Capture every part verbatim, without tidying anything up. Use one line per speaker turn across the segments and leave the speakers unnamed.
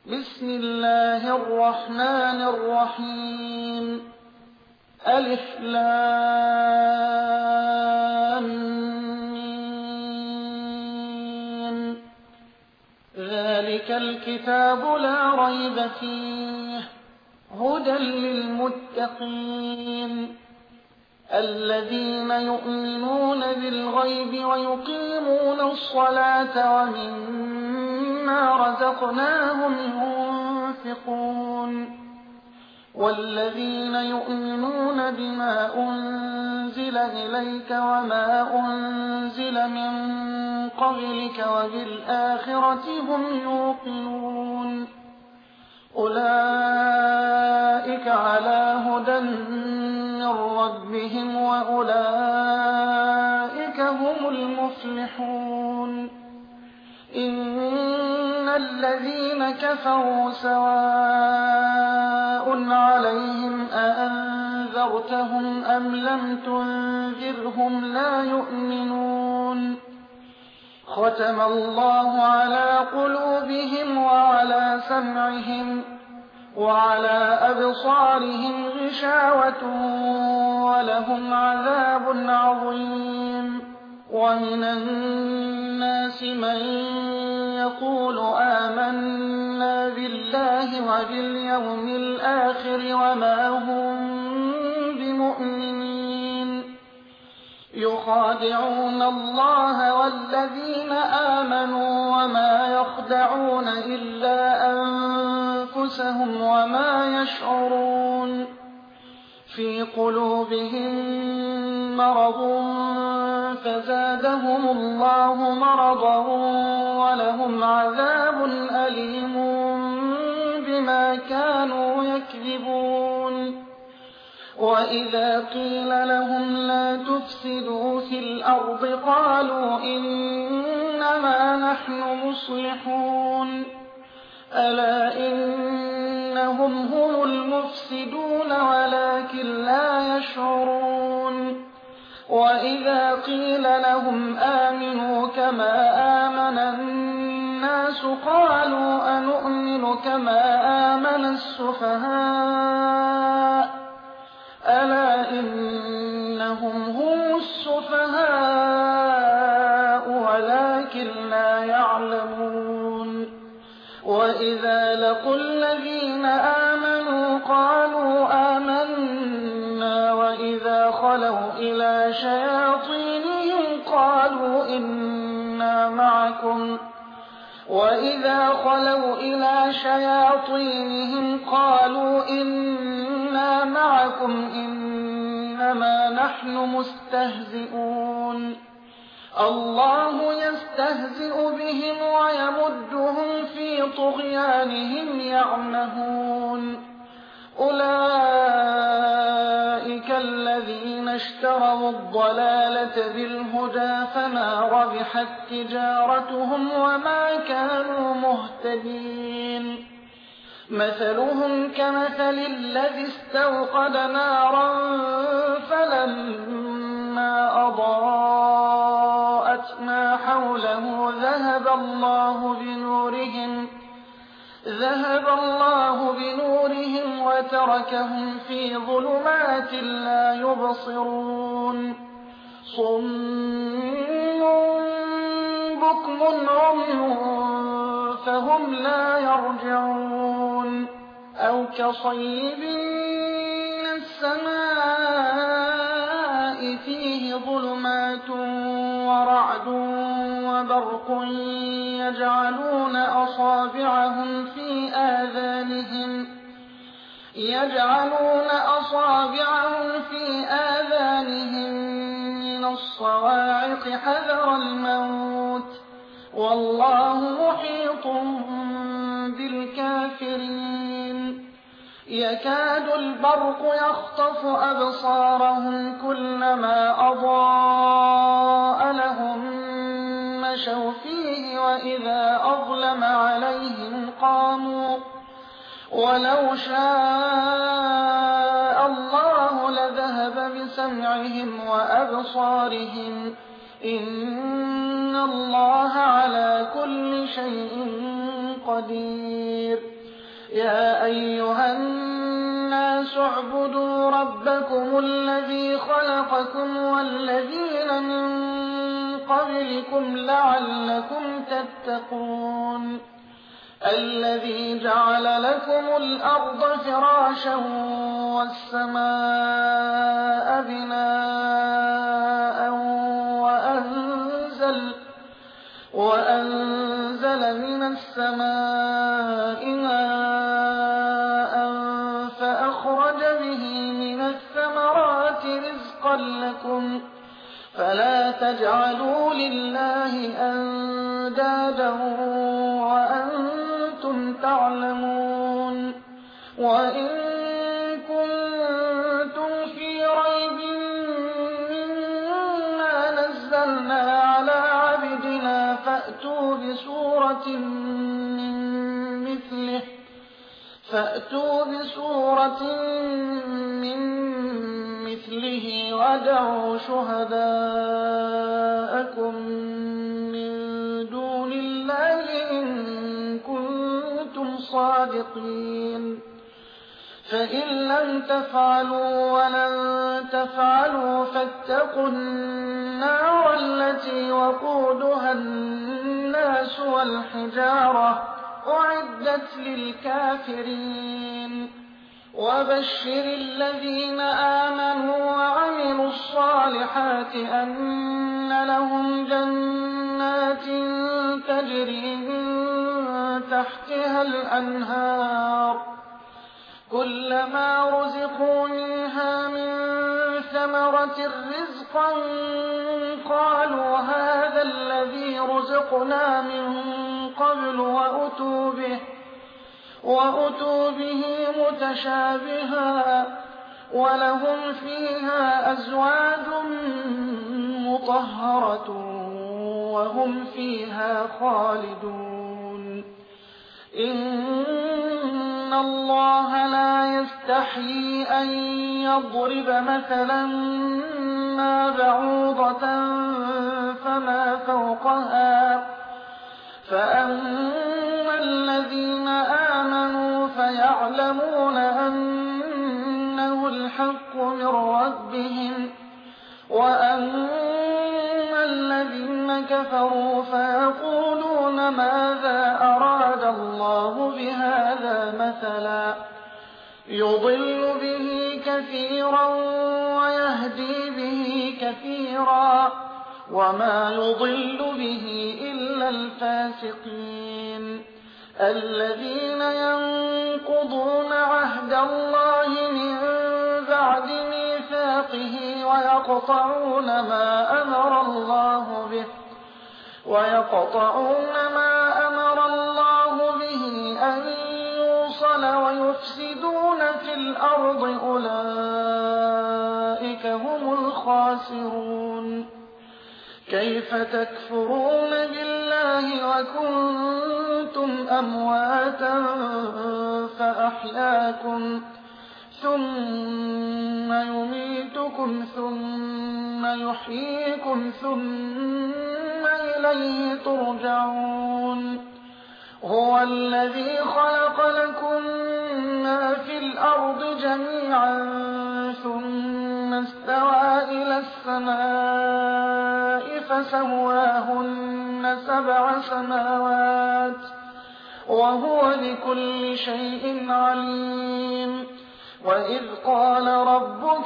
بسم الله الرحمن الرحيم ألف لام ميم ذلك الكتاب لا ريب فيه هدى للمتقين الذين يؤمنون بالغيب ويقيمون الصلاة ومما رزقناهم ينفقون والذين يؤمنون بما أنزل إليك وما أنزل من قبلك وبالآخرة هم يوقنون أولئك على هدى من ربهم وأولئك هم المفلحون إن الذين كفروا سواء عليهم أأنذرتهم أم لم تنذرهم لا يؤمنون ختم الله على قلوبهم وعلى سمعهم وعلى أبصارهم غشاوة ولهم عذاب عظيم ومن الناس من يقول آمنا بالله وباليوم الآخر وما هم بمؤمنين يخادعون الله والذين آمنوا وما يخدعون إلا أنفسهم وما يشعرون في قلوبهم مرض فزادهم الله مرضا ولهم عذاب أليم بما كانوا يكذبون وإذا قيل لهم لا تفسدوا في الأرض قالوا إنما نحن مصلحون ألا إنهم هم المفسدون ولكن لا يشعرون وإذا قيل لهم آمنوا كما آمن الناس قالوا أنؤمن كما آمن السفهاء ألا إنهم هم السفهاء ولكن لا يعلمون وإذا لقوا الذين آمنوا قالوا آمنا وإذا خلوا إلى شياطينهم قالوا إنا معكم وإذا خلوا إلى شياطينهم قالوا إنا معكم إنما نحن مستهزئون الله يستهزئ بهم ويمدهم في طغيانهم يعمهون أولئك الذين اشتروا الضلالة بالهدى فما ربحت تجارتهم وما كانوا مهتدين مثلهم كمثل الذي استوقد نارا فلما أضاءت ما حوله ذهب الله بنورهم ذهب الله بنورهم وتركهم في ظلمات لا يبصرون صم بكم عمي فهم لا يرجعون أو كصيب من السماء فيه ظلمات ورعد وبرق يجعلون أصابعهم في آذانهم يجعلون أصابعهم في آذانهم من الصواعق حذر الموت والله محيط بالكافرين يكاد البرق يخطف أبصارهم كلما أضاء لهم مشوا فيه وإذا أظلم عليهم قاموا ولو شاء الله لذهب بسمعهم وأبصارهم إن الله على كل شيء قدير يا أيها الناس اعبدوا ربكم الذي خلقكم والذين من قبلكم لعلكم تتقون الذي جعل لكم الأرض فراشا والسماء بناء وأنزل, وأنزل من السماء ماء فأخرج به من الثمرات رزقا لكم فلا تجعلوا لله أندادا وأنتم تعلمون وإن كنتم في ريب مما نزلنا على عبدنا فأتوا بسورة من مثله فأتوا بسورة من مثله وادعوا شهداءكم من دون الله إن كنتم صادقين فإن لم تفعلوا ولن تفعلوا فاتقوا النار التي وقودها الناس والحجارة أعدت للكافرين وبشر الذين آمنوا وعملوا الصالحات أن لهم جنات تجري من تحتها الأنهار كلما رزقوا منها من ثمرة رزقا قالوا هذا الذي رزقنا من قبل وأتوا به وأتوا به متشابها ولهم فيها أزواج مطهرة وهم فيها خالدون إن الله لا يستحيي أن يضرب مثلا ما بعوضة فما فوقها فأما الذين آمنوا فيعلمون أنه الحق من ربهم وأما الذين كفروا فيقولون ماذا أراد الله بهذا مثلا يضل به كثيرا ويهدي به كثيرا وما يضل به إلا الفاسقين الذين ينقضون عهد الله من بعد ميثاقه ويقطعون ما أمر الله به ويقطعون ما أمر الله به أن يوصل ويفسدون في الأرض أولئك هم الخاسرون كيف تكفرون بالله وكنتم أمواتا فأحياكم ثم يميتكم ثم يحييكم ثم إليه ترجعون هو الذي خلق لكم ما في الأرض جميعا ثم استوى إلى السماء فسواهن سبع سماوات وهو بكل شيء عليم وإذ قال ربك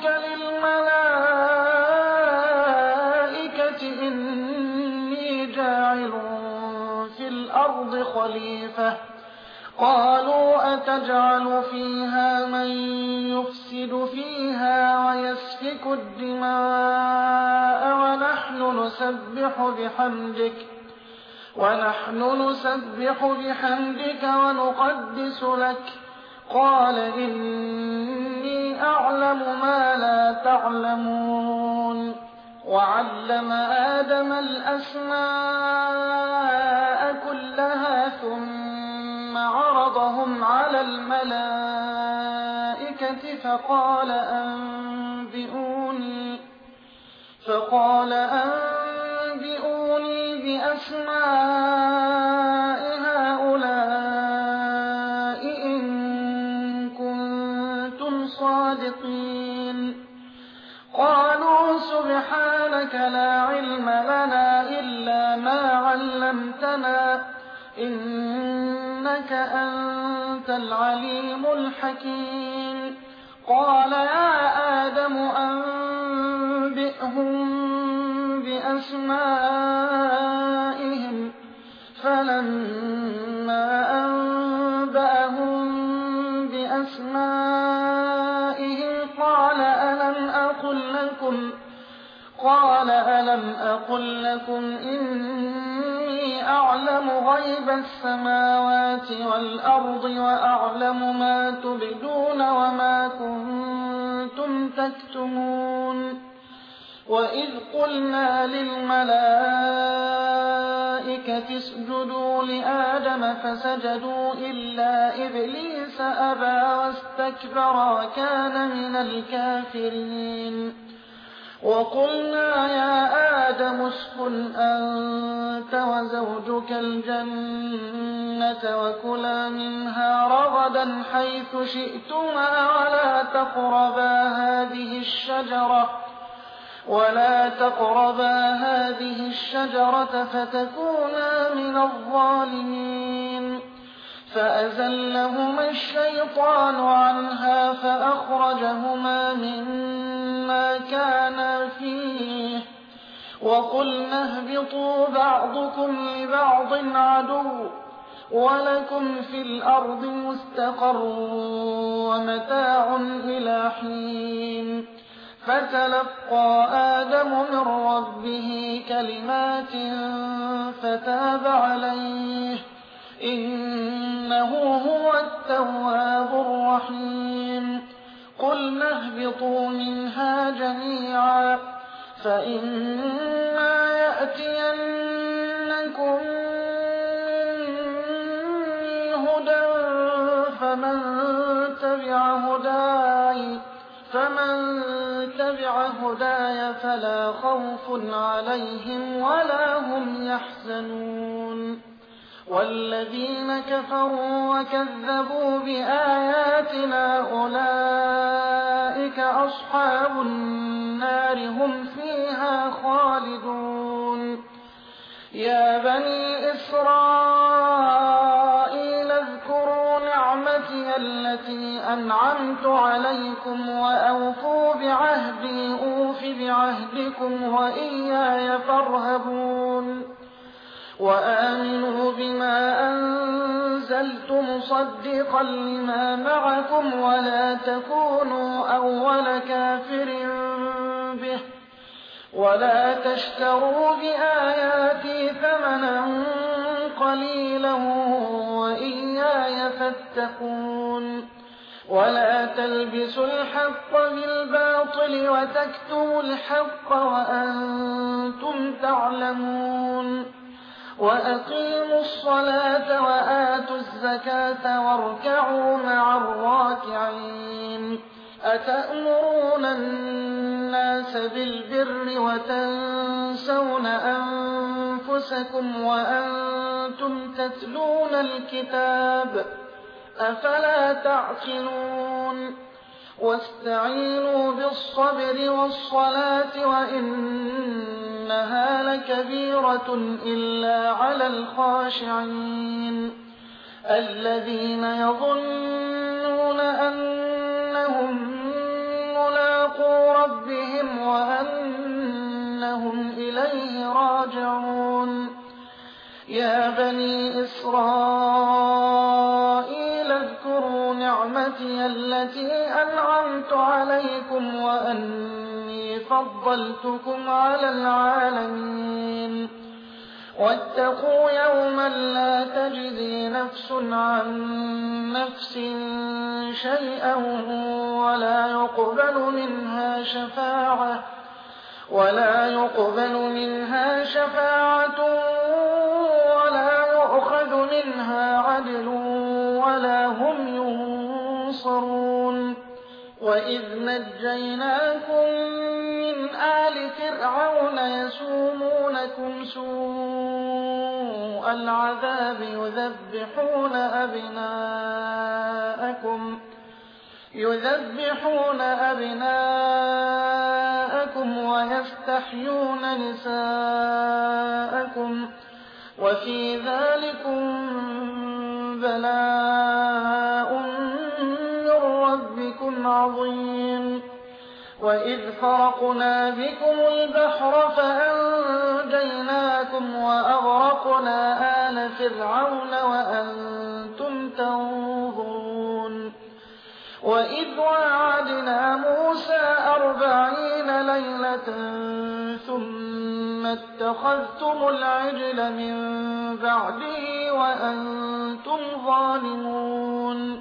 للملائكة إني جاعل في الأرض خليفة قالوا أتجعل فيها من يفسد فيها ويسفك الدماء ونحن نسبح بحمدك ونحن نسبح بحمدك ونقدس لك قال إني أعلم ما لا تعلمون وعلم آدم الأسماء كلها ثم عرضهم على الملائكة فقال أنبئوني فقال أنبئوني بأسماء هؤلاء إن الصادقين قالوا سبحانك لا علم لنا إلا ما علمتنا إنك أنت العليم الحكيم قال يا آدم أنبئهم بأسمائهم فلما أنبأهم بأسمائهم قال ألم أقل لكم قال ألم أقل لكم إني أعلم غيب السماوات والأرض وأعلم ما تبدون وما كنتم تكتمون وإذ قلنا للملائكة اسجدوا لآدم فسجدوا إلا إبليس أبى واستكبر وكان من الكافرين وقلنا يا آدم اسكن أنت وزوجك الجنة وكلا منها رغدا حيث شئتما ولا تقربا هذه الشجرة ولا تقربا هذه الشجرة فتكونا من الظالمين فأزلهما الشيطان عنها فأخرجهما مما كانا فيه وقلنا اهبطوا بعضكم لبعض عدو ولكم في الأرض مستقر ومتاع إلى حين فتلقى آدم من ربه كلمات فتاب عليه إنه هو التواب الرحيم قلنا اهبطوا منها جميعا فإما يأتينكم مني هدى فمن تبع هداي فمن تبع هداي فلا خوف عليهم ولا هم يحزنون والذين كفروا وكذبوا بآياتنا أولئك أصحاب النار هم فيها خالدون يا بني إسرائيل اذكروا نعمتي التي أنعمت عليكم وأوفوا بعهدي أوف بعهدكم وإياي فارهبون وآمنوا بما أنزلت مصدقا لما معكم ولا تكونوا أول كافر به ولا تشتروا بآياتي ثمنا قليلا وإياي فاتقون ولا تلبسوا الحق بالباطل وتكتموا الحق وأنتم تعلمون وأقيموا الصلاة وآتوا الزكاة واركعوا مع الراكعين أتأمرون الناس بالبر وتنسون أنفسكم وأنتم تتلون الكتاب أفلا تعقلون واستعينوا بالصبر والصلاة وإنها لكبيرة إلا على الخاشعين الذين يظنون أنهم ملاقو ربهم وأنهم إليه راجعون يا بني إسرائيل اذكروا نعمتي التي أنعمت عليكم وأني فضلتكم على العالمين واتقوا يوما لا تجزي نفس عن نفس شيئا ولا يقبل منها شفاعة ولا يقبل منها شفاعة ولا يؤخذ منها عدل ولا هم ينصرون وإذ نجيناكم من آل فرعون يسومونكم سوء العذاب يذبحون أبناءكم يذبحون أبناءكم ويستحيون نساءكم وفي ذلكم بلاء من ربكم عظيم وإذ فرقنا بكم البحر فأنجيناكم وأغرقنا آل فرعون وأنتم تنظرون وإذ واعدنا موسى أربعين ليلة ثم اتخذتم العجل من بعده وأنتم ظالمون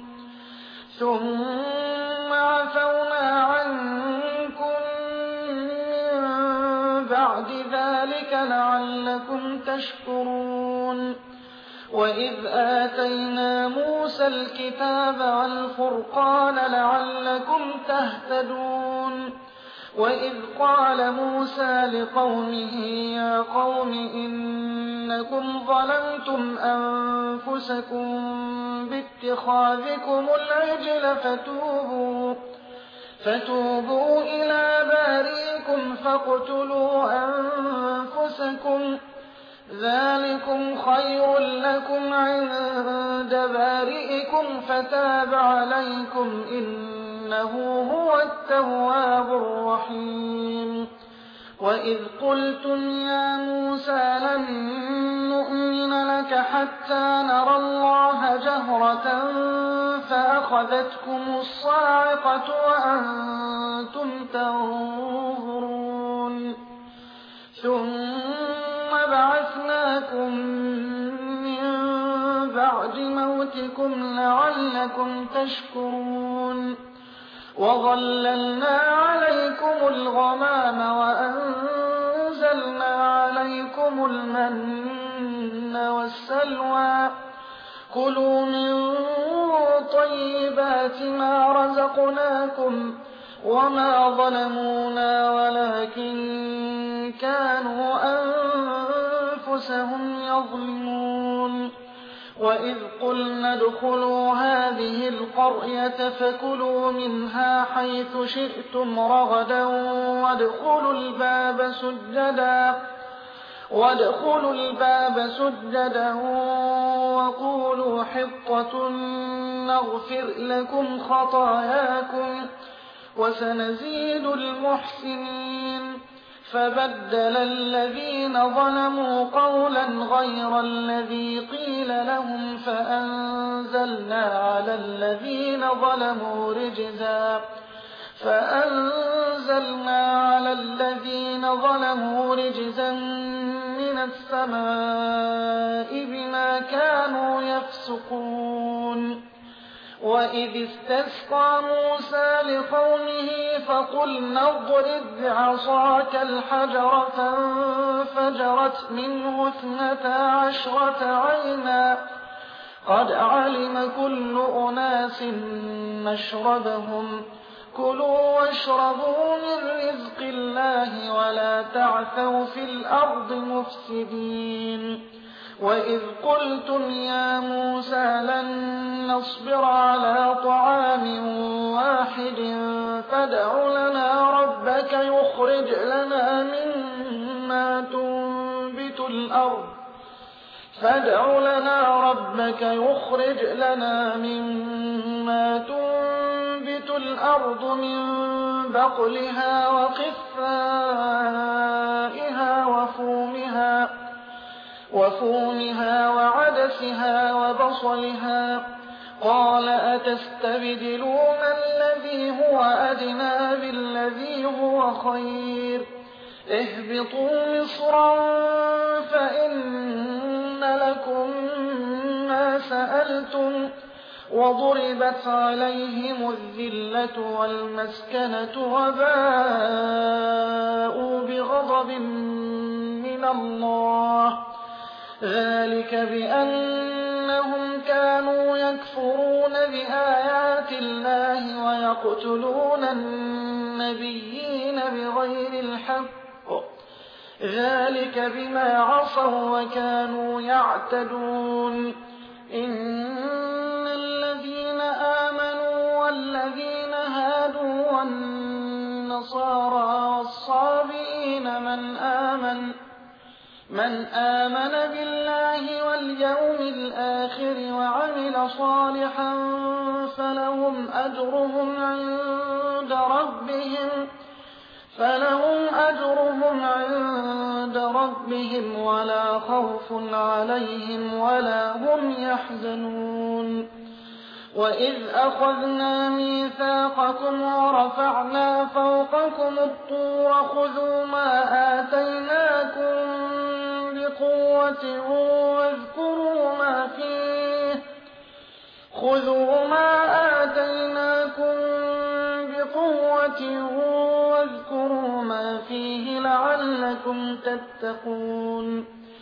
ثم عفونا عنكم من بعد ذلك لعلكم تشكرون وإذ آتينا موسى الكتاب والفرقان لعلكم تهتدون وإذ قال موسى لقومه يا قوم إنكم ظلمتم أنفسكم باتخاذكم العجل فتوبوا فتوبوا إلى بارئكم فاقتلوا أنفسكم ذلكم خير لكم عند بارئكم فتاب عليكم إنه هو التواب الرحيم وإذ قلتم يا موسى لن نؤمن لك حتى نرى الله جهرة فأخذتكم الصاعقة وأنتم تنظرون ثم بعثناكم من بعد موتكم لعلكم تشكرون وظللنا عليكم الغمام وأنزلنا عليكم المن والسلوى كلوا من طيبات ما رزقناكم وما ظلمونا ولكن كانوا أنفسهم يظلمون وإذ قلنا ادخلوا هذه القرية فكلوا منها حيث شئتم رغدا وادخلوا الباب سجدا وادخلوا الباب سجدا وقولوا حطة نغفر لكم خطاياكم وسنزيد المحسنين فبدل الذين ظلموا قولا غير الذي قيل لهم فأنزلنا على الذين ظلموا رجزا فأنزلنا على الذين ظلموا رجزا من السماء بما كانوا يفسقون وإذ استسقى موسى لقومه فقلنا اضرب بعصاك الحجر فانفجرت منه اثنتا عشرة عينا قد علم كل أناس مشربهم كلوا واشربوا من رزق الله ولا تعثوا في الأرض مفسدين وإذ قلتم يا موسى لن نصبر على طعام واحد فادع لنا ربك يخرج لنا مما تنبت الأرض فادع لنا ربك يخرج لنا مما تنبت الأرض من بقلها وقثائها وفومها وفومها وعدسها وبصلها قال أتستبدلون الذي هو أدنى بالذي هو خير اهبطوا مصرا فإن لكم ما سألتم وضربت عليهم الذلة والمسكنة وباءوا بغضب من الله ذلك بأنهم كانوا يكفرون بآيات الله ويقتلون النبيين بغير الحق ذلك بما عصوا وكانوا يعتدون إن الذين آمنوا والذين من آمن من آمن بالله واليوم الآخر وعمل صالحا فلهم أجرهم عند ربهم فلهم أجرهم عند ربهم ولا خوف عليهم ولا هم يحزنون وإذ أخذنا ميثاقكم ورفعنا فوقكم الطور خذوا ما آتيناكم بقوة واذكروا ما فيه خذوا ما آتيناكم بقوة واذكروا ما فيه لعلكم تتقون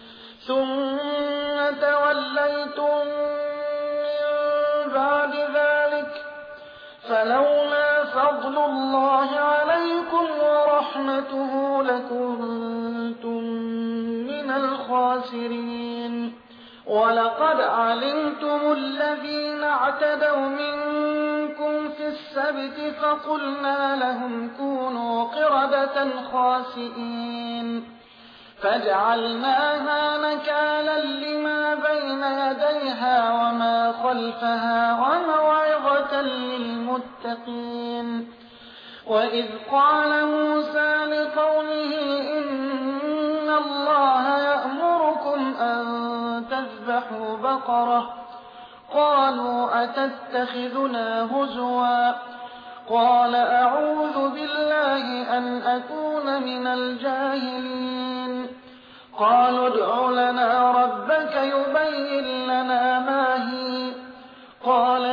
ثم توليتم من بعد ذلك فلولا فضل الله عليكم ورحمته لكنتم من الخاسرين ولقد علمتم الذين اعتدوا منكم في السبت فقلنا لهم كونوا قردة خاسئين فجعلناها نكالا لما بين يديها وما خلفها وموعظة للمتقين وإذ قال موسى لقومه إن الله يأمركم أن تذبحوا بقرة قالوا أتتخذنا هزوا قال أعوذ بالله أن أكون من الجاهلين قالوا ادع لنا ربك يبين لنا ما هي قال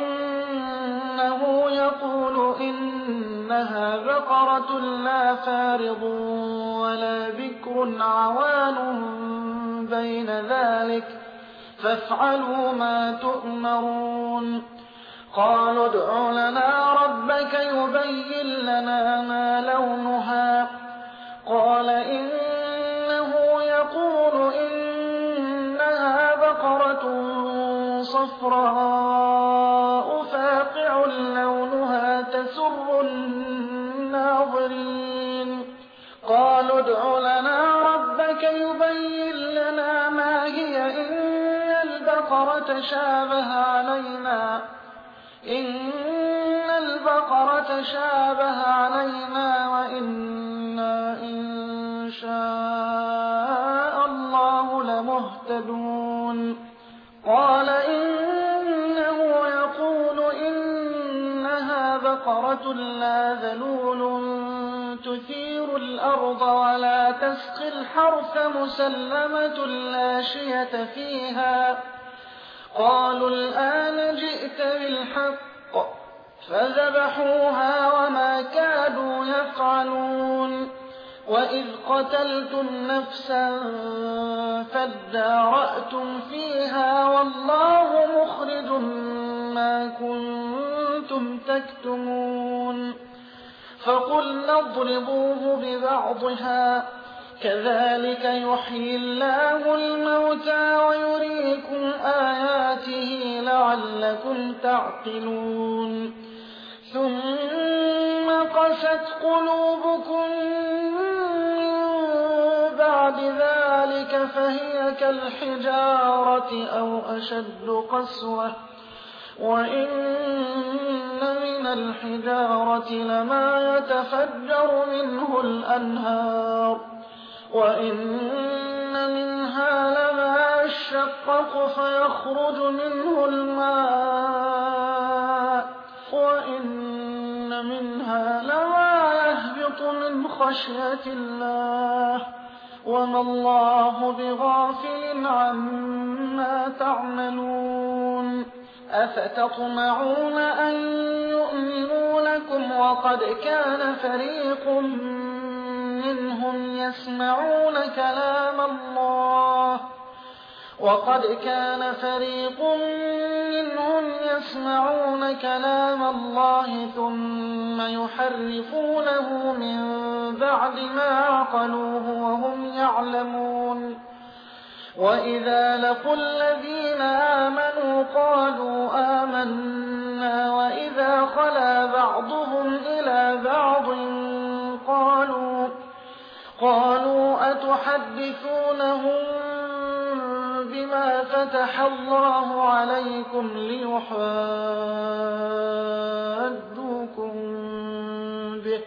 إنه يقول إنها بقرة لا فارض ولا بكر عوان بين ذلك فافعلوا ما تؤمرون قالوا ادع لنا ربك يبين لنا ما لونها قال إنه يقول إنها بقرة صفراء فاقع لونها تسر الناظرين قالوا ادع لنا ربك يبين لنا ما هي إن البقرة شابه علينا إن البقرة شابه علينا وإنا إن شاء الله لمهتدون قال إنه يقول إنها بقرة لا ذلول تثير الأرض ولا تسقي الحرث مسلمة لا شية فيها قالوا الآن جئت بالحق فذبحوها وما كادوا يفعلون وإذ قتلتم نفسا فادارأتم فيها والله مخرج ما كنتم تكتمون فقلنا اضربوه ببعضها كذلك يحيي الله الموتى ويريكم آياته لعلكم تعقلون ثم قست قلوبكم من بعد ذلك فهي كالحجارة أو أشد قسوة وإن من الحجارة لما يتفجر منه الأنهار وإن منها لما يشقق فيخرج منه الماء وإن منها لما يهبط من خشية الله وما الله بغافل عما تعملون أفتطمعون أن يؤمنوا لكم وقد كان فريق منهم يسمعون كلام الله وقد كان فريق منهم يسمعون كلام الله ثم يحرفونه من بعد ما عقلوه وهم يعلمون وإذا لقوا الذين آمنوا قالوا آمنا وإذا خلا بعضهم إلى بعض قالوا تحدثونهم بما فتح الله عليكم ليحاجوكم به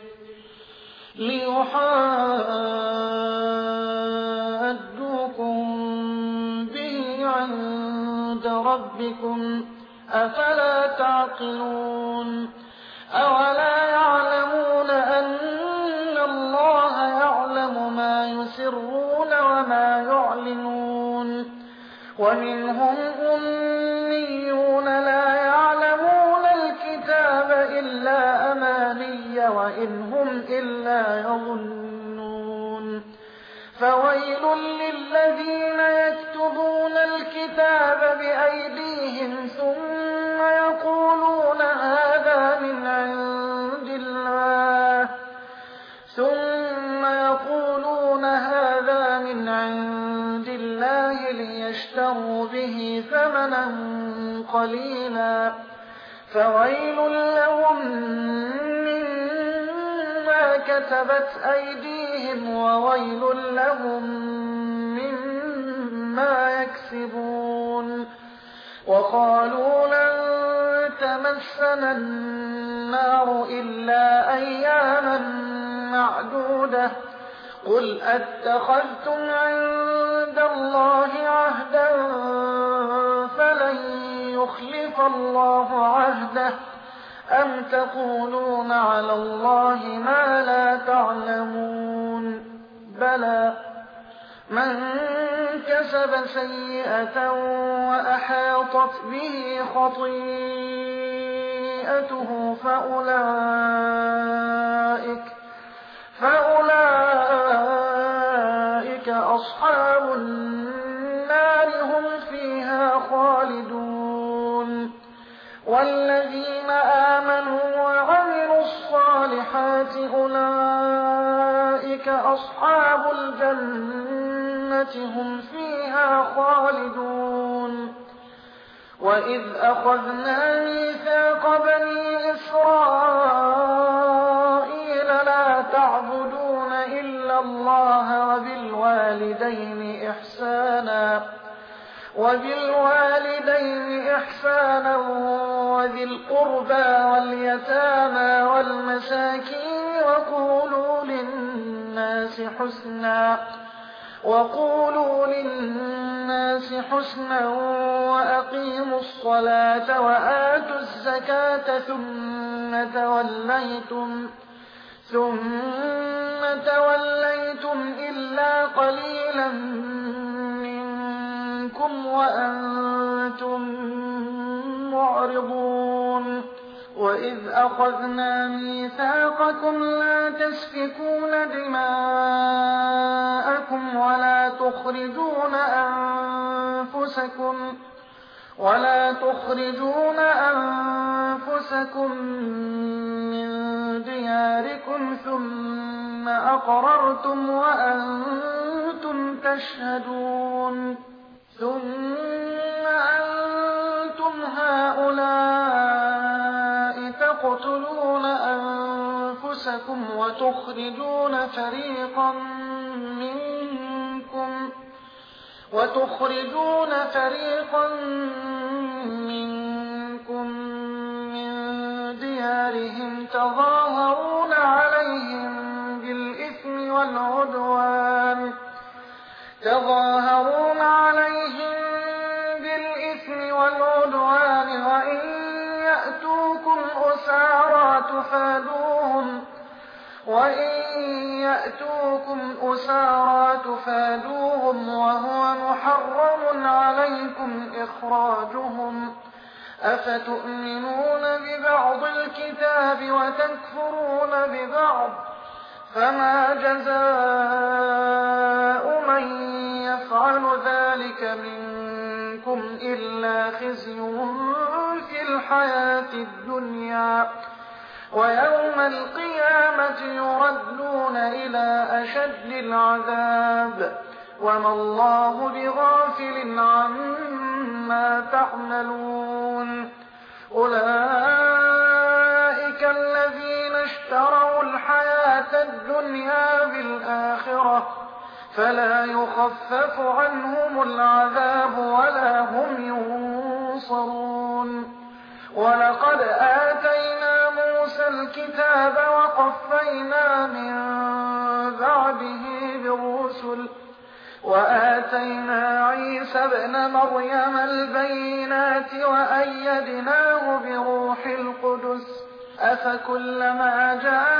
ليحاجوكم به عند ربكم أفلا تعقلون أولا يعلمون أن الله يعلم ما يسرون وما يعلنون ومنهم أميون لا يعلمون الكتاب إلا أماني وإن هم إلا يظنون فويل للذين يكتبون الكتاب بأيديهم ثم يقولون هذا من عند الله ثم يقولون هذا من عند الله ليشتروا به ثمنا قليلا فويل لهم مما كتبت أيديهم وويل لهم مما يكسبون وقالوا لن تمسنا النار إلا أياما معدودة قل أتخذتم عند الله عهدا فلن يخلف الله عهده أم تقولون على الله ما لا تعلمون بلى من كسب سيئة وأحاطت به خطيئته فأولئك فأولئك أصحاب النار هم فيها خالدون والذين آمنوا وعملوا الصالحات أولئك أصحاب الجنة هم فيها خالدون وإذ أخذنا ميثاق بني إسرائيل لا تعبدون إلا الله وبالوالدين إحسانا وبالوالدين إحسانا وذي القربى واليتامى والمساكين وقولوا للناس حسنا وقولوا للناس حسنا وأقيموا الصلاة وآتوا الزكاة ثم توليتم ثم توليتم إلا قليلا منكم وأنتم معرضون وإذ أخذنا ميثاقكم لا تسفكون دماءكم ولا تخرجون أنفسكم ولا تخرجون أنفسكم من دياركم ثم أقررتم وأنتم تشهدون ثم أنتم هؤلاء تقتلون أنفسكم وتخرجون فريقا منكم وتخرجون فريقا منكم من ديارهم تظاهرون عليهم بالإثم والعدوان تظاهرون عليهم بالإثم والعدوان وإن يأتوكم أسارى تفادوهم وإن يأتوكم أسارى تفادوهم وهو محرم عليكم إخراجهم أفتؤمنون ببعض الكتاب وتكفرون ببعض فما جزاء من يفعل ذلك منكم إلا خزي في الحياة الدنيا ويوم القيامة يردون إلى أشد العذاب وما الله بغافل عما تعملون أولئك الذين اشتروا الحياة الدنيا بالآخرة فلا يخفف عنهم العذاب ولا هم ينصرون. ولقد آتينا موسى الكتاب وقفينا من بعده بالرسل وآتينا عيسى ابن مريم البينات وأيدناه بروح القدس أفكلما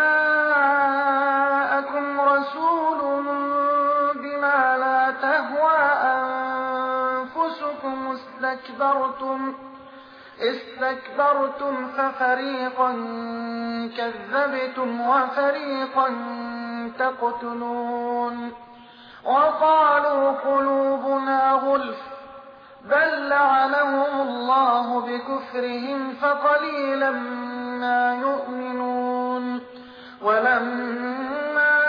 جاءكم رسول بما لا تهوى أنفسكم استكبرتم استكبرتم ففريقا كذبتم وفريقا تقتلون. وقالوا قلوبنا غلف بل لعنهم الله بكفرهم فقليلا ما يؤمنون. ولما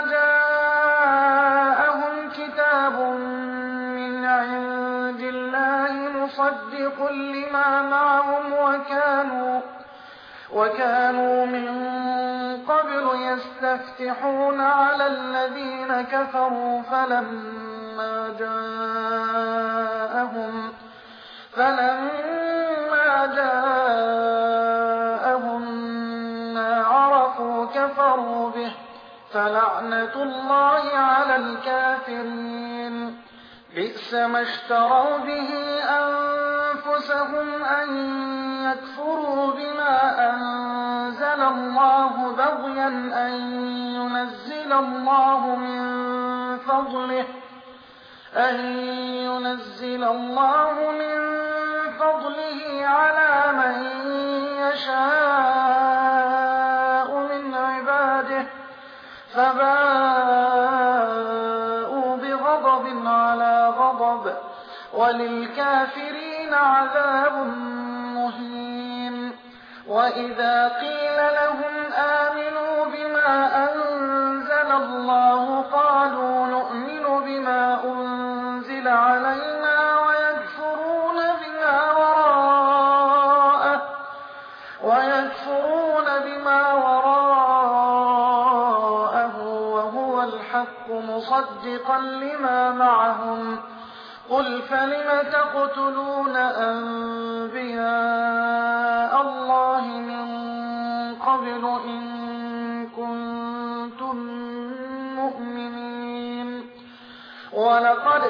جاءهم كتاب من عند الله مصدق لما معهم وكانوا وكانوا من قبل يستفتحون على الذين كفروا فلما جاءهم فلما جاءهم ما عرفوا كفروا به فلعنة الله على الكافرين. بئس ما اشتروا به أنفسهم أن يكفروا بما أنزل الله بغيا أن ينزل الله من فضله أن ينزل الله من فضله على من يشاء من عباده فباءوا بغضب على غضب وللكافرين عذاب مهين. وإذا قيل لهم آمنوا بما أنزل الله قالوا نؤمن بما أنزل علينا ويكفرون بما وراءه ويكفرون بما وراءه وهو الحق مصدقا لما معهم. قل فلم تقتلون أنبياء الله من قبل إن كنتم مؤمنين. ولقد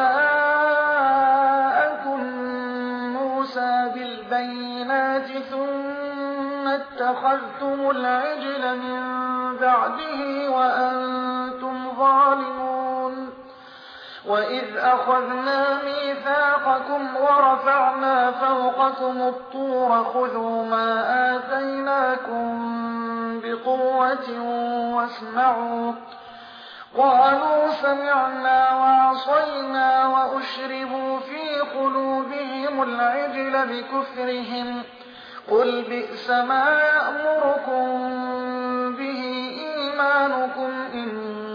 جاءكم موسى بالبينات ثم اتخذتم العجل من بعده وأنتم ظالمون. وإذ أخذنا ميثاقكم ورفعنا فوقكم الطور خذوا ما آتيناكم بقوة واسمعوا قالوا سمعنا وعصينا وأشربوا في قلوبهم العجل بكفرهم. قل بئس ما يأمركم به إيمانكم إن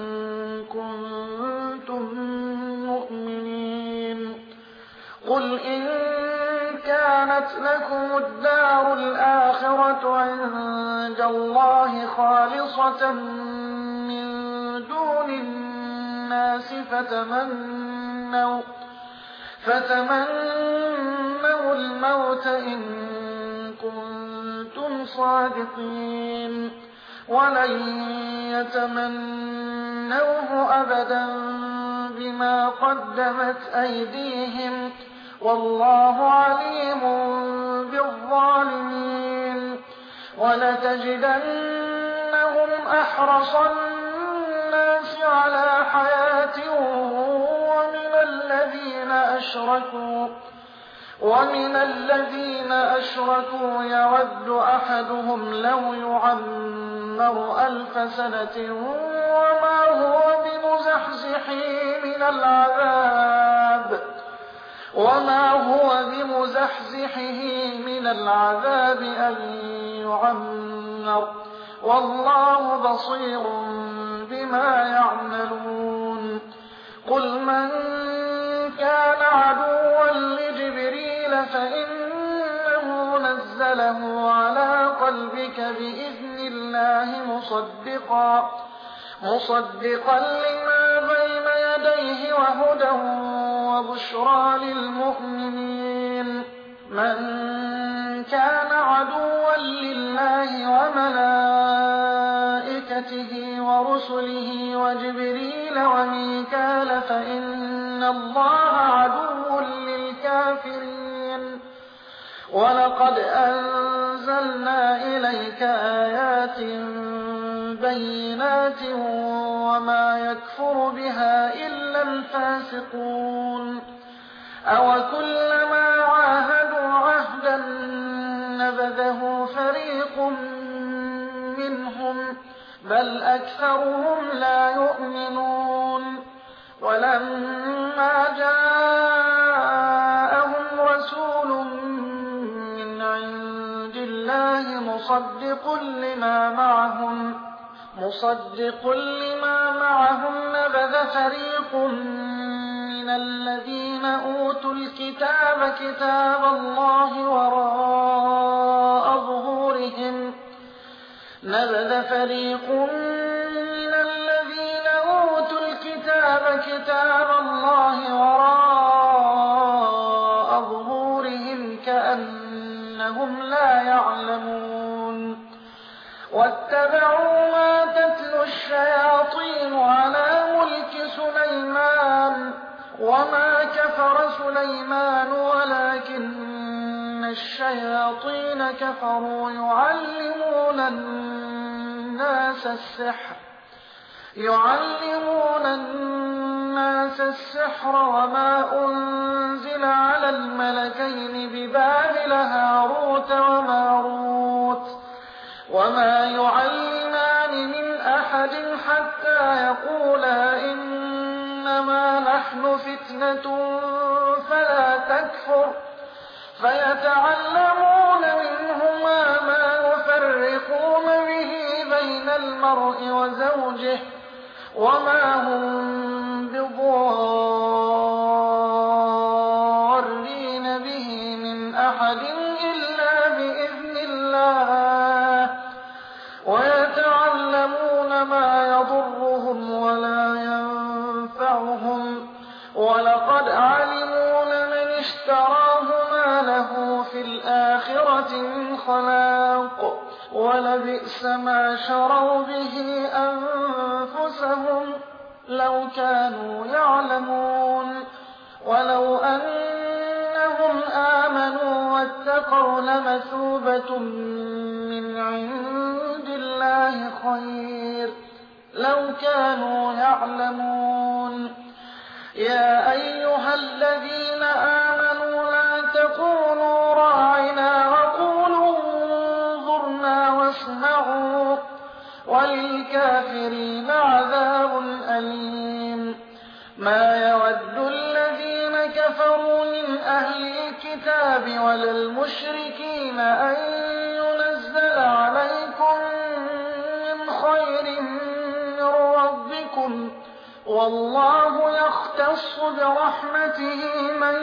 كنتم مؤمنين. قل إن كانت لكم الدار الآخرة عند الله خالصة من دون الناس فتمنوا, فتمنوا الموت إن كنتم صادقين ولن يتمنوه أبدا بما قدمت أيديهم والله عليم بالظالمين. ولتجدنهم أحرص الناس على حياة ومن الذين أشركوا ومن الذين أشركوا يود أحدهم لو يعمر ألف سنة وما هو بمزحزحه من العذاب وما هو بمزحزحه من العذاب أن يعمر والله بصير بما يعملون. قل من كان عدوا لجبريل فإنه نزله على قلبك بإذن الله مصدقا مصدقا لما بين يديه فيه وهدى وبشرى للمؤمنين من كان عدوا لله وملائكته ورسله وجبريل وميكال فإن الله عدو للكافرين ولقد أنزلنا إليك آيات بينات وما يكفر بها إلا الفاسقون أوكلما عاهدوا عهدا نبذه فريق منهم بل أكثرهم لا يؤمنون ولما جاءهم رسول من عند الله مصدق لما معهم مصدق لما معهم نبذ فريق من الذين أوتوا الكتاب كتاب الله وراء ظهورهم نبذ فريق من الذين أوتوا الكتاب كتاب الله وراء ظهورهم كأنهم لا يعلمون واتبعوا ما تتلو الشياطين على ملك سليمان وما كفر سليمان ولكن الشياطين كفروا يعلمون الناس السحر يعلمون الناس السحر وما أنزل على الملكين ببابل هاروت وماروت وما يعلمان من أحد حتى يقولا إنما نحن فتنة فلا تكفر فيتعلمون منهما ما يفرقون به بين المرء وزوجه وما هم بضارين به من أحد إلا بإذن الله ويتعلمون ما يضرهم ولا ينفعهم ولقد علموا لمن اشتراه ما له في الآخرة من خلاق ولبئس ما شروا به أنفسهم لو كانوا يعلمون ولو أنهم آمنوا واتقوا لمثوبة من عند الله خير لو كانوا يعلمون يا أيها الذين آمنوا لا تقولوا راعنا وقولوا انظرنا واسمعوا وللكافرين عذاب أليم ما يود الذين كفروا من أهل الكتاب ولا المشركين أن ينزل عليكم من خير من ربكم والله يختص برحمته من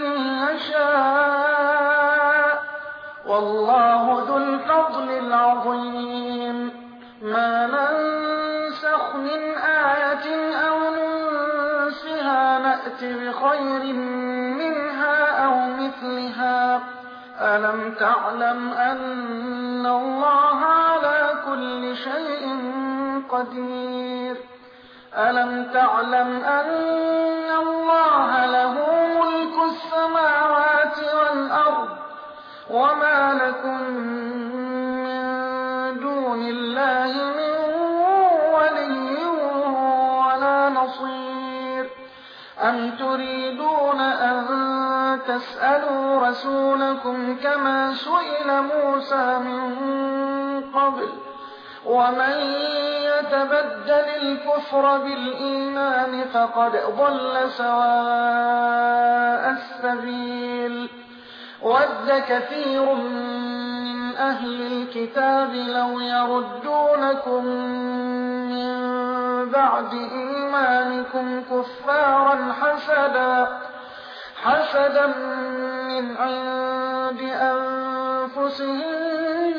يشاء والله ذو الفضل العظيم ما ننسخ من آية أو ننسها نأت بخير منها أو مثلها ألم تعلم أن الله على كل شيء قدير ألم تعلم أن الله له ملك السماوات والأرض وما لكم من دون الله من ولي ولا نصير أم تريدون أن تسألوا رسولكم كما سئل موسى من قبل ومن يتبدل الكفر بالإيمان فقد ضل سواء السبيل ود كثير من أهل الكتاب لو يردونكم من بعد إيمانكم كفارا حسدا حسدا من عند أنفسهم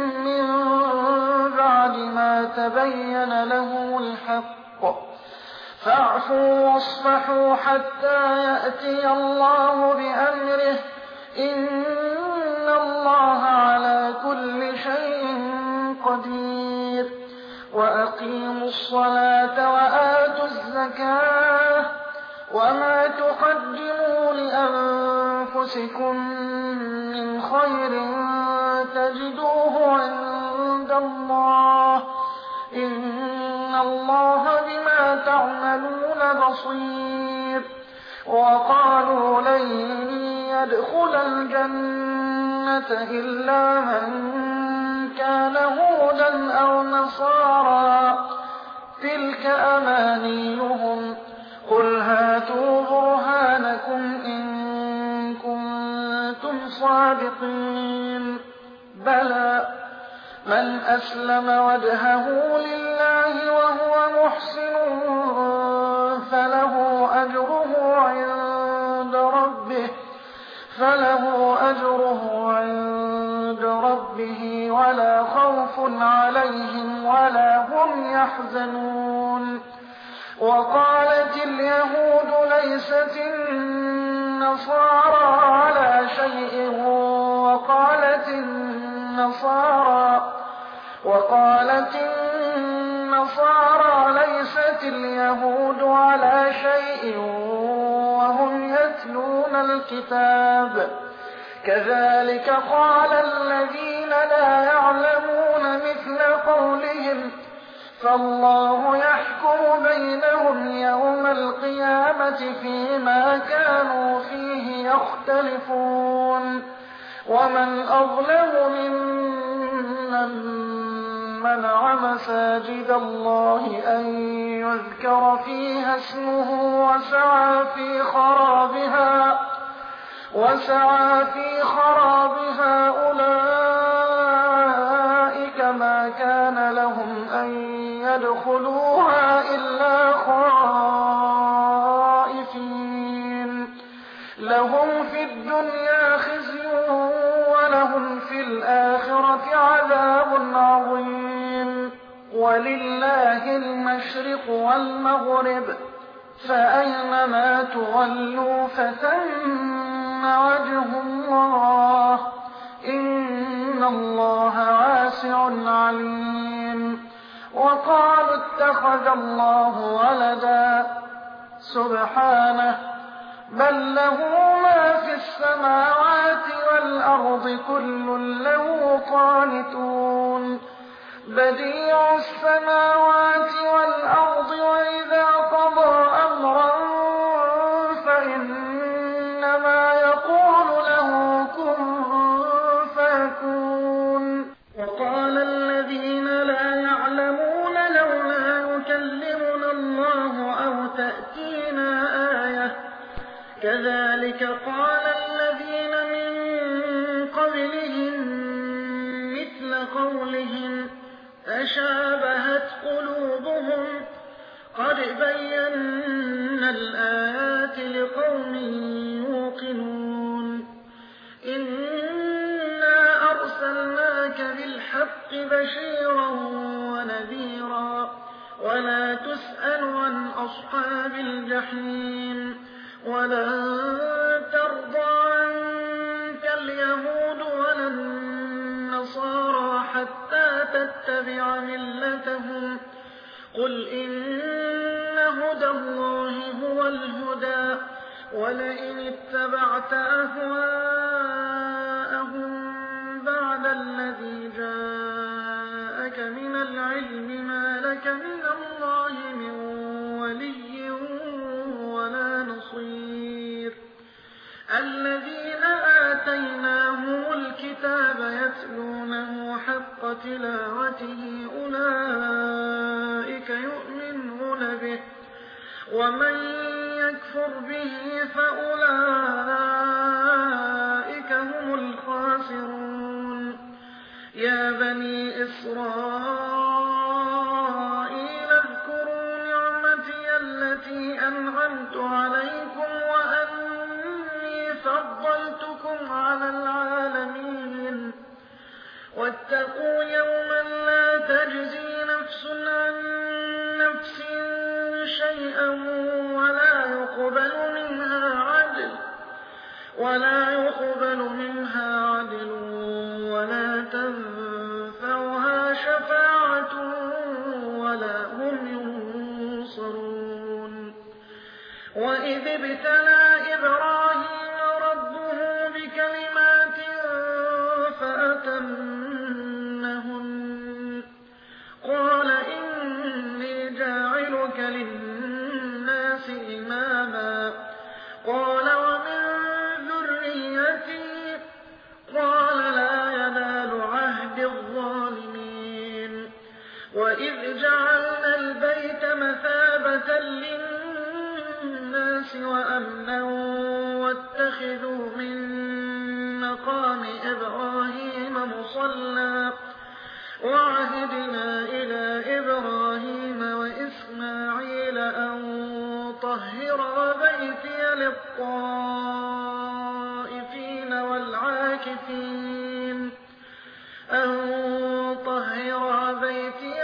من بعد ما تبين لهم الحق فاعفوا واصفحوا حتى يأتي الله بأمره إن الله على كل شيء قدير وأقيموا الصلاة وآتوا الزكاة وما تقدموا لأنفسكم من خير تجدوه عند الله إن الله بما تعملون بصير وقالوا لن يدخل الجنة إلا من كان هودا أو نصارى تلك أمانيهم قل هاتوا برهانكم إن كنتم صادقين بلى من أسلم وجهه لله وهو محسن فله أجره عند ربه فله أجره عند ربه ولا خوف عليهم ولا هم يحزنون وقالت اليهود ليست النصارى على شيء وقالت النصارى وقالت النصارى ليست اليهود على شيء وهم يتلون الكتاب كذلك قال الذين لا يعلمون مثل قولهم فالله يحكم بينهم يوم القيامة فيما كانوا فيه يختلفون ومن أظلم ممن منع مساجد الله أن يذكر فيها اسمه وسعى في خرابها وسعى في خرابها أولئك ما كان لهم أن يدخلوها إلا خائفين لهم في الدنيا خزي ولهم في الآخرة عذاب عظيم ولله المشرق والمغرب فأينما تولوا فثم وجه الله إن الله واسع عليم وقالوا اتخذ الله ولدا سبحانه بل له ما في السماوات والأرض كل له قانتون بديع السماوات والأرض وإذا قضى أمرا فإنما يقول له كن فيكون وقال الذين لا يعلمون لولا يكلمنا الله أو تأتينا آية كذلك قال الذين من قبلهم مثل قولهم تشابهت قلوبهم قد بينا الآيات لقوم يوقنون إنا أرسلناك بالحق بشيرا ونذيرا ولا تسأل عن أصحاب الجحيم ولن ترضى عنك اليهود ولا النصارى حتى تتبع ملتهم قل إن هدى الله هو الهدى ولئن اتبعت أهواءهم بعد الذي جاءك من العلم ما لك من الله من ولي ولا نصير الذين آتيناهم الكتاب يتلونه حق تلاوته أولئك يؤمنون به ومن يكفر به فأولئك هم الخاسرون يا بني إسرائيل اذكروا نعمتي التي أنعمت عليكم وأني فضلتكم على العالمين واتقوا يوما لا تجزي نفس عن نفس شيئا ولا يقبل منها عدل ولا يقبل منها عدل ولا تنفعها شفاعة ولا هم ينصرون. وإذ ابتلى إبراهيم ربه بكلمات فأتمهن قال إني جاعلك للناس إماما قال ومن ذريتي قال لا ينال عهد الظالمين. وإذ جعلنا البيت مثابة للناس وأمنا واتخذوا من مقام إبراهيم مصلى وعهدنا إلى إبراهيم وإسماعيل أن طهرا بيتي للطائفين والعاكفين أن طهرا بيتي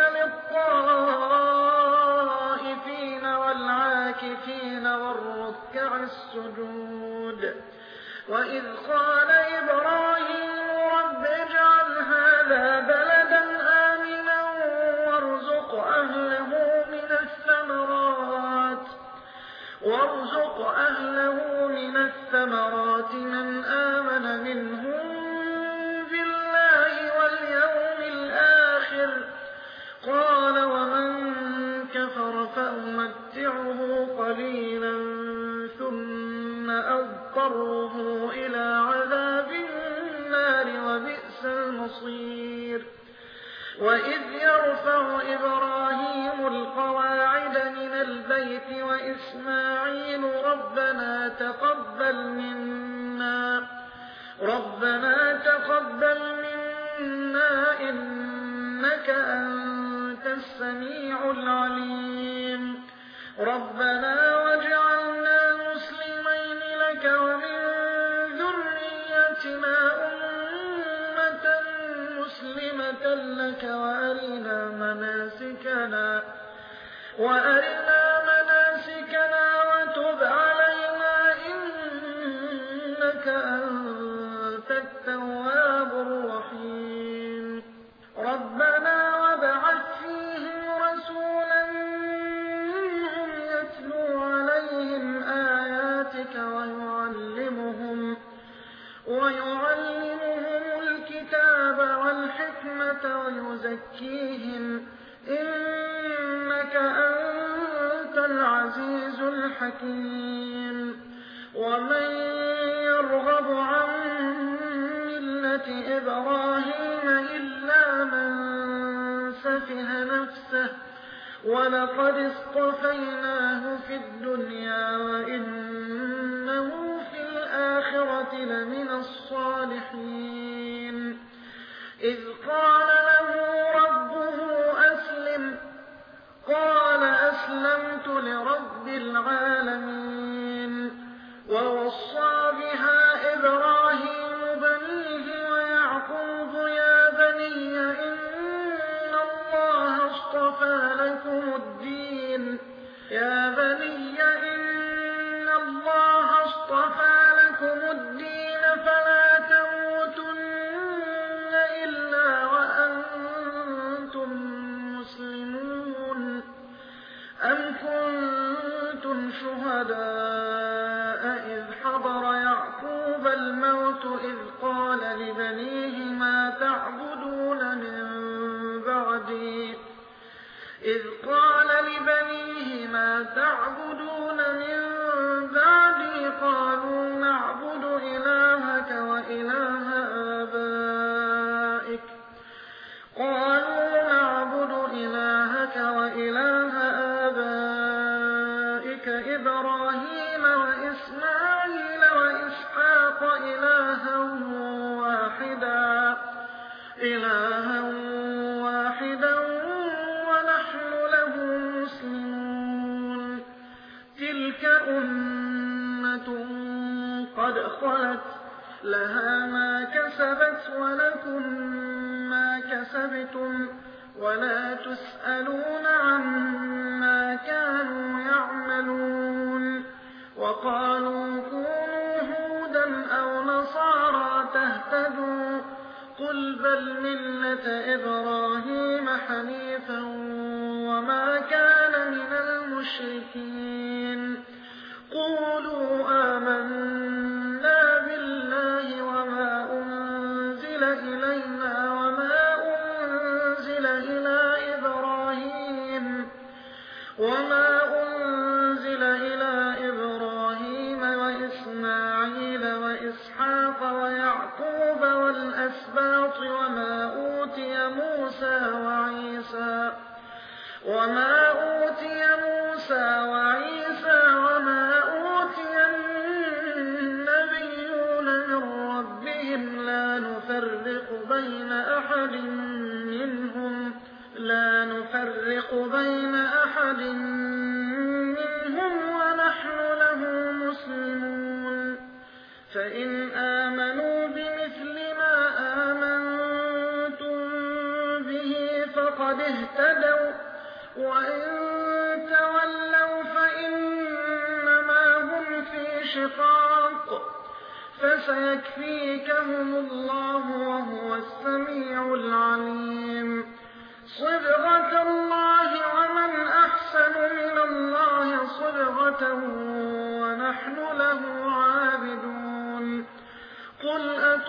للطائفين والعاكفين والركع السجود. وإذ قال إبراهيم رب اجعل هذا بلدا آمنا وارزق أهله من الثمرات وارزق أهله من الثمرات من آمن منهم بالله واليوم الآخر قال ومن كفر فأمتعه قليلا ثم أضطره إلى عذاب النار وبئس المصير. وإذ يرفع إبراهيم القواعد من البيت وإسماعيل ربنا تقبل منا ربنا تقبل منا إنك أنت السميع العليم ربنا واجعلنا مسلمين لك ومن ذريتنا أمة مسلمة لك وأرنا مناسكنا وأرنا مناسكنا وتب علينا إنك أنت التواب الرحيم. ربنا وابعث فيهم رسولا منهم يتلو عليهم آياتك ويعلمهم ويعلمهم الكتاب والحكمة ويزكيهم إنك أنت العزيز الحكيم. ومن يرغب عن ملة إبراهيم إلا من سفه نفسه ولقد اصطفيناه في الدنيا وإنه في الآخرة لمن الصالحين. إذ قال له ربه أسلم قال أسلمت لرب العالمين. ووصى بها إبراهيم بنيه ويعقوب يا بني إن الله اصطفى لكم الدين يا بني إن الله اصطفى لكم الدين فلا تموتن إلا وأنتم مسلمون. أم كنتم شهداء إذ حضر يعقوب الموت إذ قال لبنيه ما تعبدون من بعدي إذ قال لبنيه ما تعبدون من بعدي قالوا نعبد إلهك وإله آبائك قالوا نعبد إلهك وإله آبائك إبراهيم وإسماعيل وإسحاق إلها واحدا إلها واحدا ونحن له مسلمون. تلك أمة قد خلت لها ما كسبت ولكم ما كسبتم ولا تسألون عما كانوا يعملون وقالوا كونوا هودا أو نصارى تهتدوا قل بل ملة إبراهيم حنيفا وما كان من المشركين قولوا آمنا بالله وما أنزل إلينا وما أنزل إلى إبراهيم وما أنزل إلى إبراهيم وإسماعيل وإسحاق ويعقوب والأسباط وما أوتي موسى وعيسى وما أوتي موسى وعيسى وما أوتي النبيون من ربهم لا نفرق بين أحد منهم لا نفرق بين أحد منهم ونحن له مسلمون فإن آمنوا بمثل ما آمنتم به فقد اهتدوا وإن تولوا فإنما هم في شقاق فسيكفيكهم الله وهو السميع العليم صبغة الله ومن أحسن من الله صبغة ونحن له عابدون قل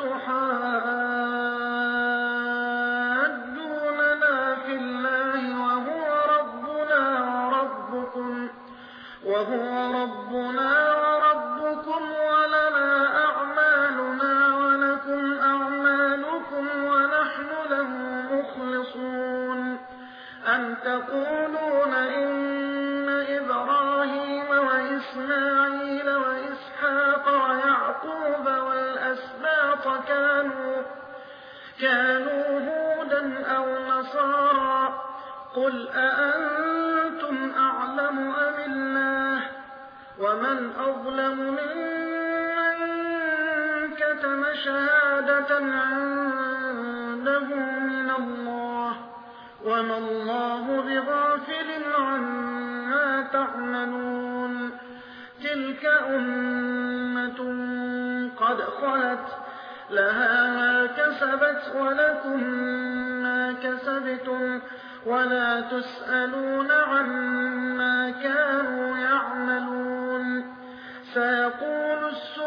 أتحاجوننا في الله وهو ربنا وربكم وهو ربنا وربكم ولنا أعمالنا ولكم أعمالكم ونحن له مخلصون أم تقولون إن إبراهيم وإسماعيل وإسحاق ويعقوب والأسباط كانوا كانوا هودا أو نصارى قل أأنتم أعلم أم الله ومن أظلم ممن كتم شهادة عنده من الله وما الله بغافل عما تعملون تلك أمة قد خلت لها ما كسبت ولكم ما كسبتم ولا تسألون عما كانوا يعملون سيقول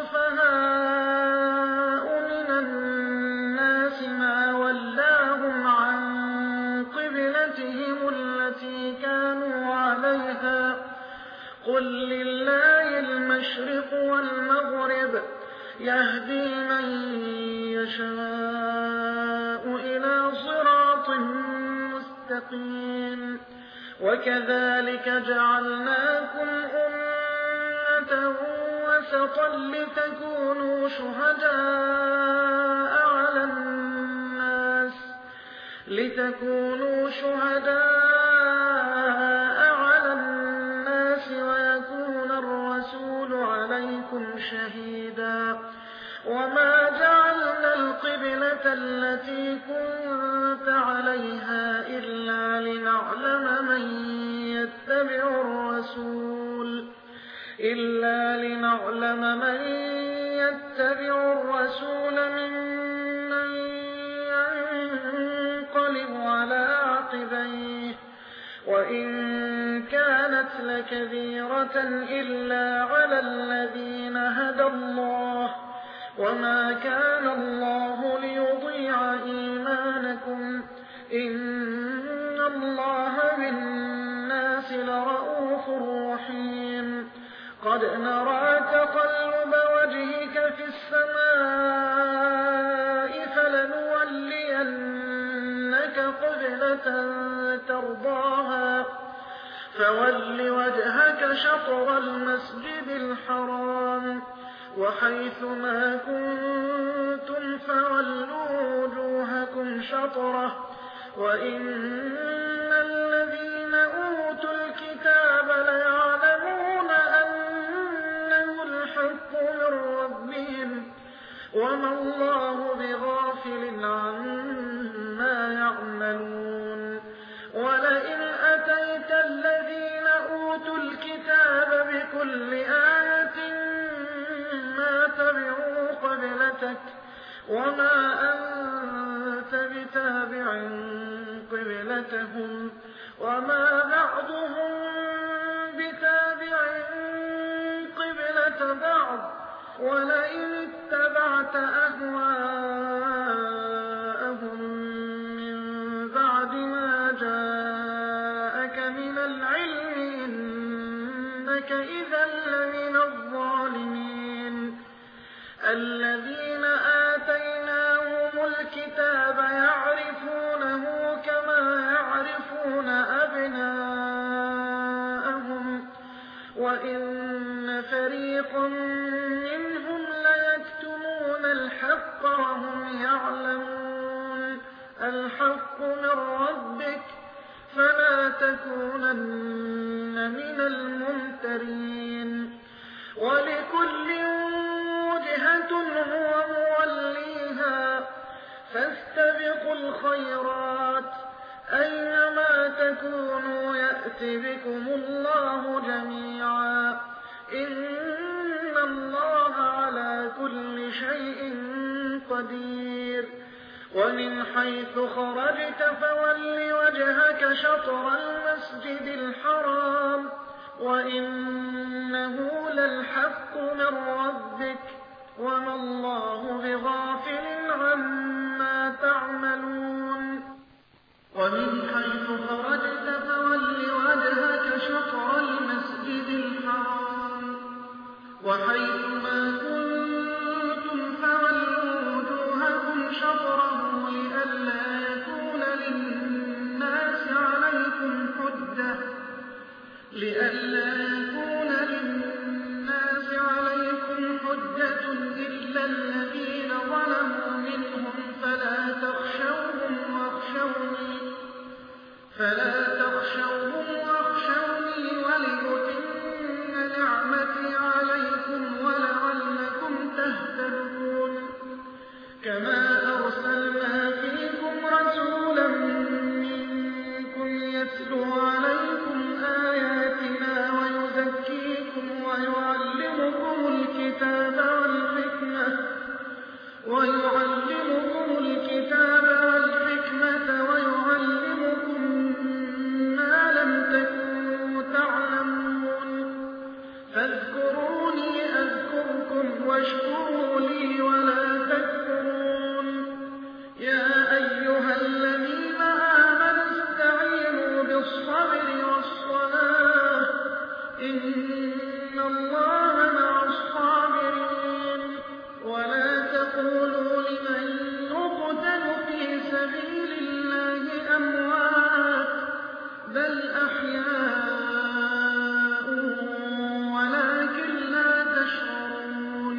السفهاء من الناس ما ولاهم عن قبلتهم التي كانوا عليها قل لله المشرق والمغرب يهدي من يشاء إلى صراط مستقيم وكذلك جعلناكم أمة وسطا لتكونوا شهداء على الناس لتكونوا شهداء على الناس ويكون الرسول عليكم شهيدا وما جعلنا القبلة التي كنت عليها إلا لنعلم من يتبع الرسول إلا لنعلم من يتبع الرسول ممن ينقلب على عقبيه وإن كانت لكبيرة إلا على الذين هدى الله وما كان الله ليضيع إيمانكم إن الله بالناس لرءوف رحيم قد نرى تقلب وجهك في السماء فلنولينك قبلة ترضاها فول وجهك شطر المسجد الحرام وحيث ما كنتم فولوا وجوهكم شطره وإن الذين أوتوا الكتاب ليعلمون أنه الحق من ربهم وما الله بغافل عما يعملون وما أنت بتابع قبلتهم وما بعضهم بتابع قبلة بعض ولئن اتبعت أهواءهم من بعد ما جاءك من العلم إنك إذا لمن الظالمين. الذين آتيناهم الكتاب يعرفونه كما يعرفون أبناءهم وإن فريقا منهم ليكتمون الحق وهم يعلمون. الحق من ربك فلا تكونن من الممترين. ولكل وجهة هو موليها فاستبقوا الخيرات أينما تكونوا يأت بكم الله جميعا إن الله على كل شيء قدير. ومن حيث خرجت فول وجهك شطر المسجد الحرام وإنه للحق من ربك وما الله بغافل عما تعملون. ومن حيث خرجت فول وجهك شطر المسجد الحرام وحيث ما كنتم فولوا وجوهكم شطره لئلا يكون للناس عليكم حجة لئلا يكون للناس عليكم حجة إلا الذين ظلموا منهم فلا تخشوهم واخشوني فلا تخشوهم واخشوني ولأتم نعمتي عليكم ولعلكم تهتدون. كما أرسلنا فيكم رسولا منكم يتلو عليكم آياتنا ويزكيكم ويعلمكم الكتاب والحكمة ويعلمكم الكتاب والحكمة ويعلمكم ما لم تكونوا تعلمون. فاذكروني أذكركم واشكروا لي ولا تكفرون. يا أيها الذين آمنوا استعينوا بالصبر والصلاة إن الله مع الصابرين. ولا تقولوا لمن يقتل في سبيل الله أموات بل أحياء ولكن لا تشعرون.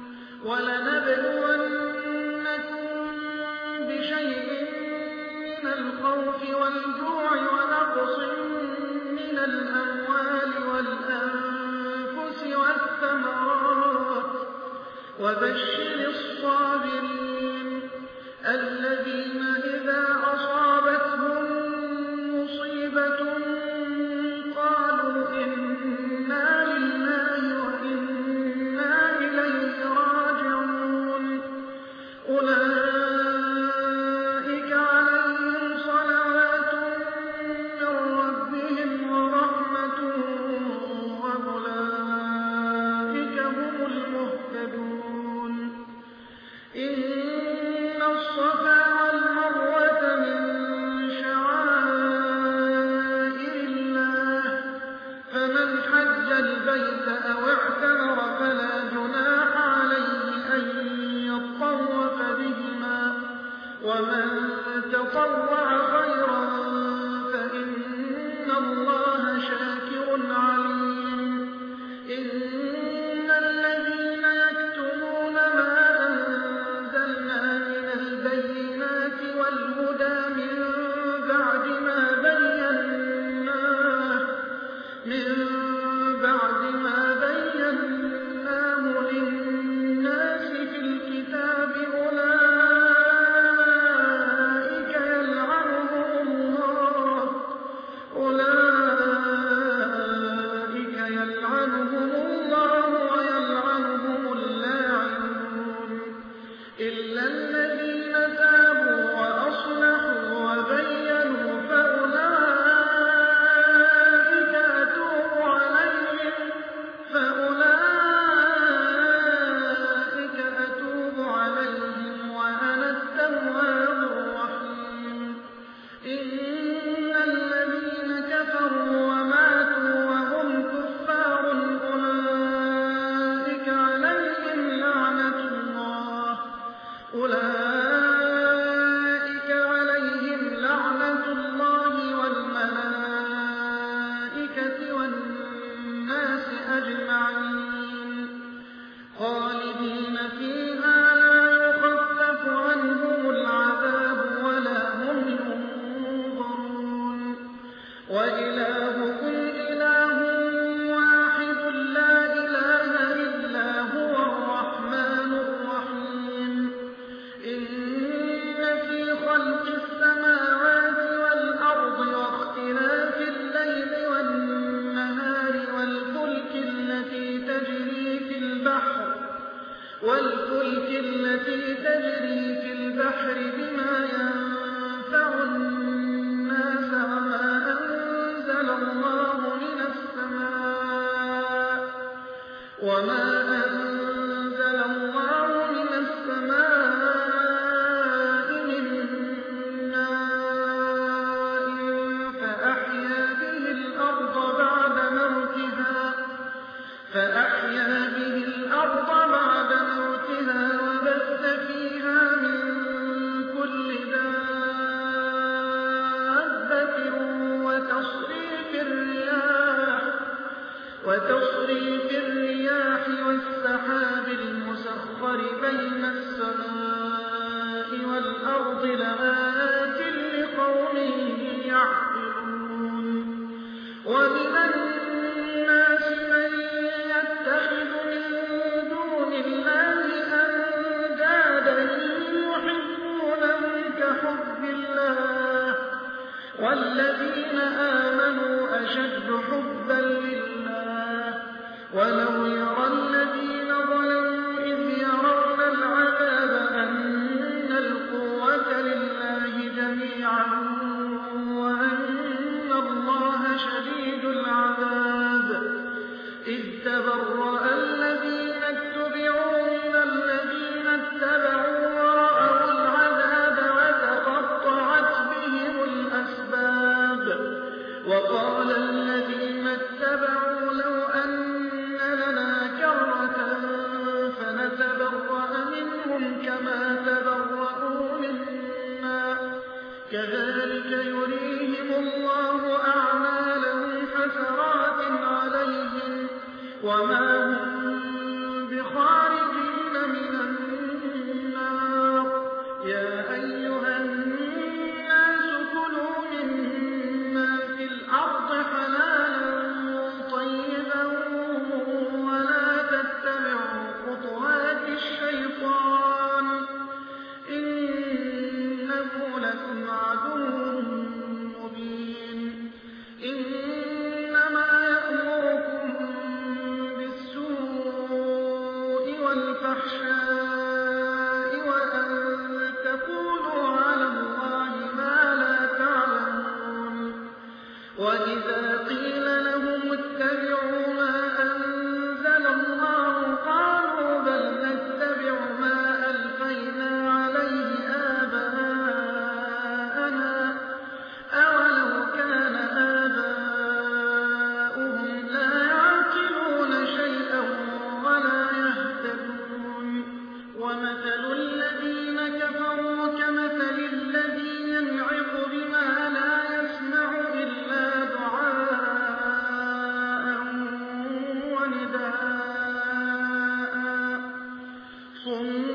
ولنبلونكم بشيء من الخوف والجوع ونقص من الأموال والأنفس والثمرات وبشر الصابرين الذين إذا أصابتهم مصيبة قالوا إنا لله وإنا إليه راجعون. أولئك عليهم صلوات من ربهم ورحمة وأولئك هم المهتدون. إن الصفا والمروة والذين آمنوا أشد حبا لله ولو يرى الذين ظلموا إذ يرون العذاب أن القوة لله جميعا وأن الله شديد العذاب إذ تبرأ الذين اتبعوا من الذين اتبعوا ورأوا العذاب وتقطعت بهم الأسباب وقال الذين اتبعوا لو أن لنا كرة فنتبرأ منهم كما تبرأوا منا كذلك يريهم الله أعمالهم حسرات عليهم وما هم بخارجين من النار يا أيها الناس كلوا مما في الأرض حلالا طيبا ولا تتبعوا خطوات الشيطان إنه لكم عدو مبين إنما يأمركم بالسوء والفحشاء وأن تقولوا على الله ما لا تعلمون وإذا قيل لهم اتبعوا ما أنزل الله قالوا بل نتبع ما ألفينا عليه آباءنا أولو كان آباؤهم لا يعقلون شيئا ولا يهتدون ومثل الذين كفروا كمثل الذي ينعق بما لا يسمع إلا دعاء ونداء صم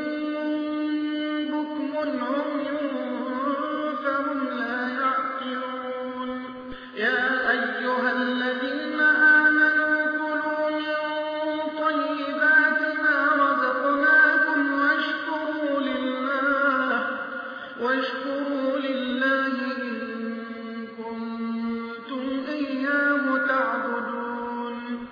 بكم عمي فهم لا يعقلون يا أيها الذين آمنوا كلوا من طيبات ما رزقناكم واشكروا لله واشكروا لله إن كنتم إياه تعبدون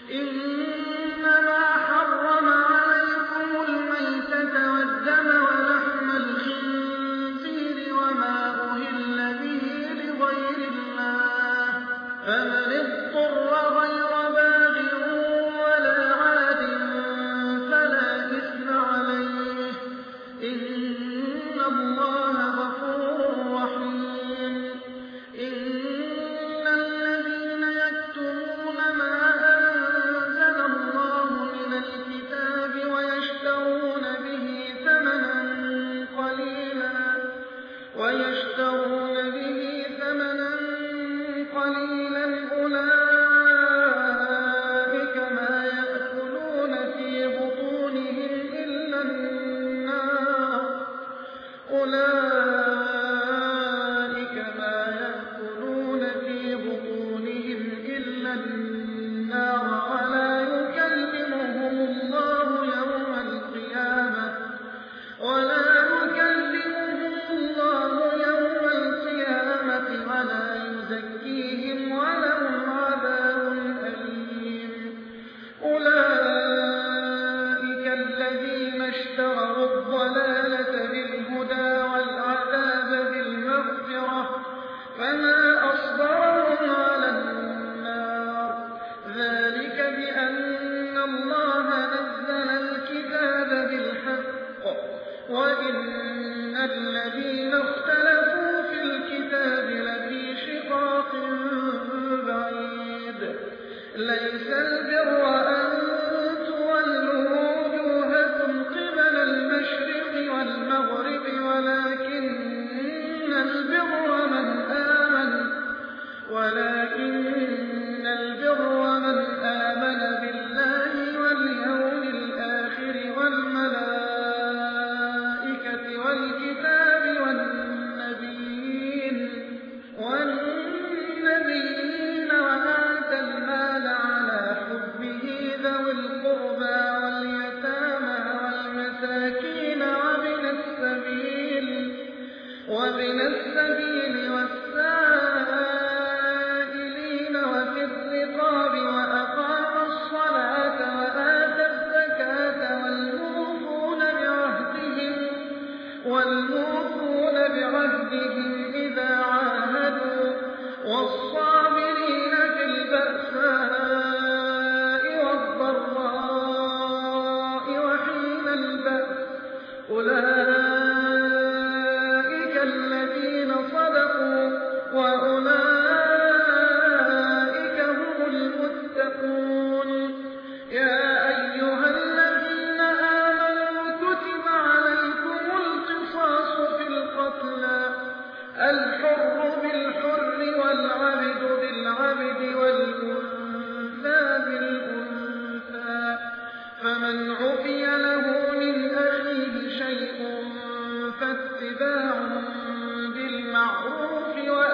إنما حرم عليكم الميتة والدم ولحم الخنزير وما أهل به لغير الله فمن اضطر غير باغ ولا عاد فلا إثم عليه إن الله غفور رحيم إن الذين يكتمون ما أنزل الله من الكتاب ويشترون به ثمنا قليلا ويشترون به ثمنا قليلا أولئك ما يأكلون في بطونهم إلا النار أولئك ما يأكلون في بطونهم إلا النار ولا يكلمهم الله يوم القيامة ولا يكلمهم الله يوم القيامة ولا يزكيهم ولهم عذاب أليم أولئك الذين اشتروا الضلالة بالهدى والعذاب بالمغفرة فما أصبرهم على النار ذلك بأن الله نزل الكتاب بالحق وإن الذين اختلفوا في الكتاب لفي شقاق بعيد ليس البر أن تولوا وجوهكم قبل المشرق والمغرب ولكن البر من آمن ولكن البر من آمن بالله واليوم الآخر والملائكة والكتاب والنبيين والنبيين وآتى المال على حبه الحر بالحر والعبد بالعبد والأنثى بالأنثى، فمن عفي له من أخيه شيء فاتباع بالمعروف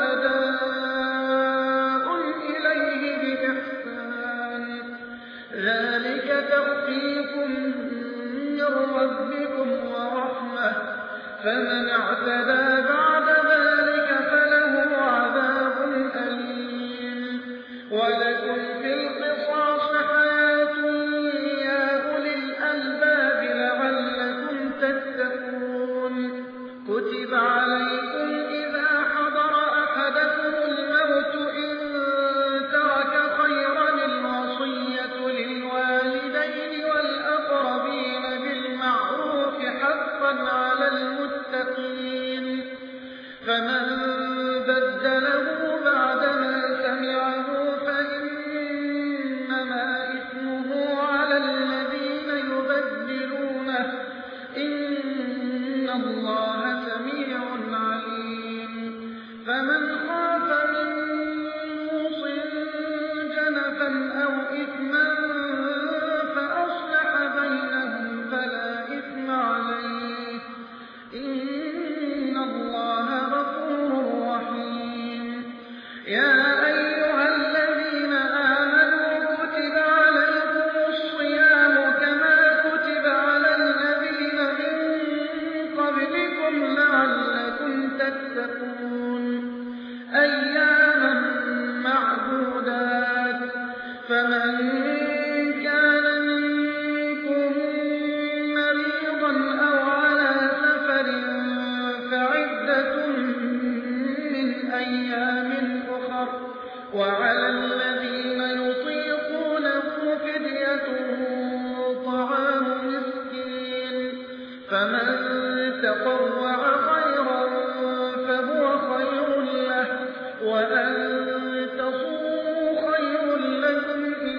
وأداء إليه بإحسان، ذلك تخفيف من ربكم ورحمة، فمن اعتدى بعد ذلك فله عذاب أليم. ولكم في القصاص حياة يا أولي الألباب لعلكم تتقون. كتب عليكم إذا حضر أحدكم الموت إن ترك خيرا الوصية للوالدين والأقربين بالمعروف حقا على المتقين، فمن بدله بعدما سمعه فإنما إثمه على الذين يبدلونه، إن الله سميع عليم. فمن خاف من موص جنفا أو إثما فأصلح بينهم فلا إثم عليه، إن الله غفور رحيم. يا أيها الذين آمنوا كتب عليكم الصيام كما كتب على الذين من قبلكم لعلكم تتقون، أياما معدودات، فمن كان منكم مريضا أو على سفر فعدة من أيام أخر، وعلى الذين يطيقونه فدية طعام مسكين، فمن تطوع خيرا فهو خير له، وأن تصوموا خير لكم إن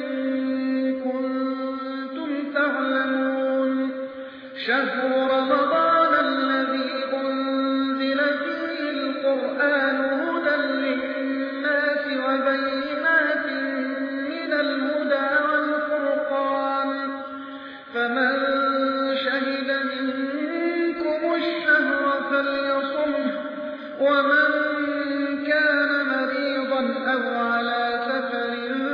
كنتم تعلمون. شهر رمضان الذي أنزل فيه القرآن هدى للناس وبينات من الهدى والفرقان، فمن شهد منكم الشهر فليصمه، ومن كان مريضا أو على سفر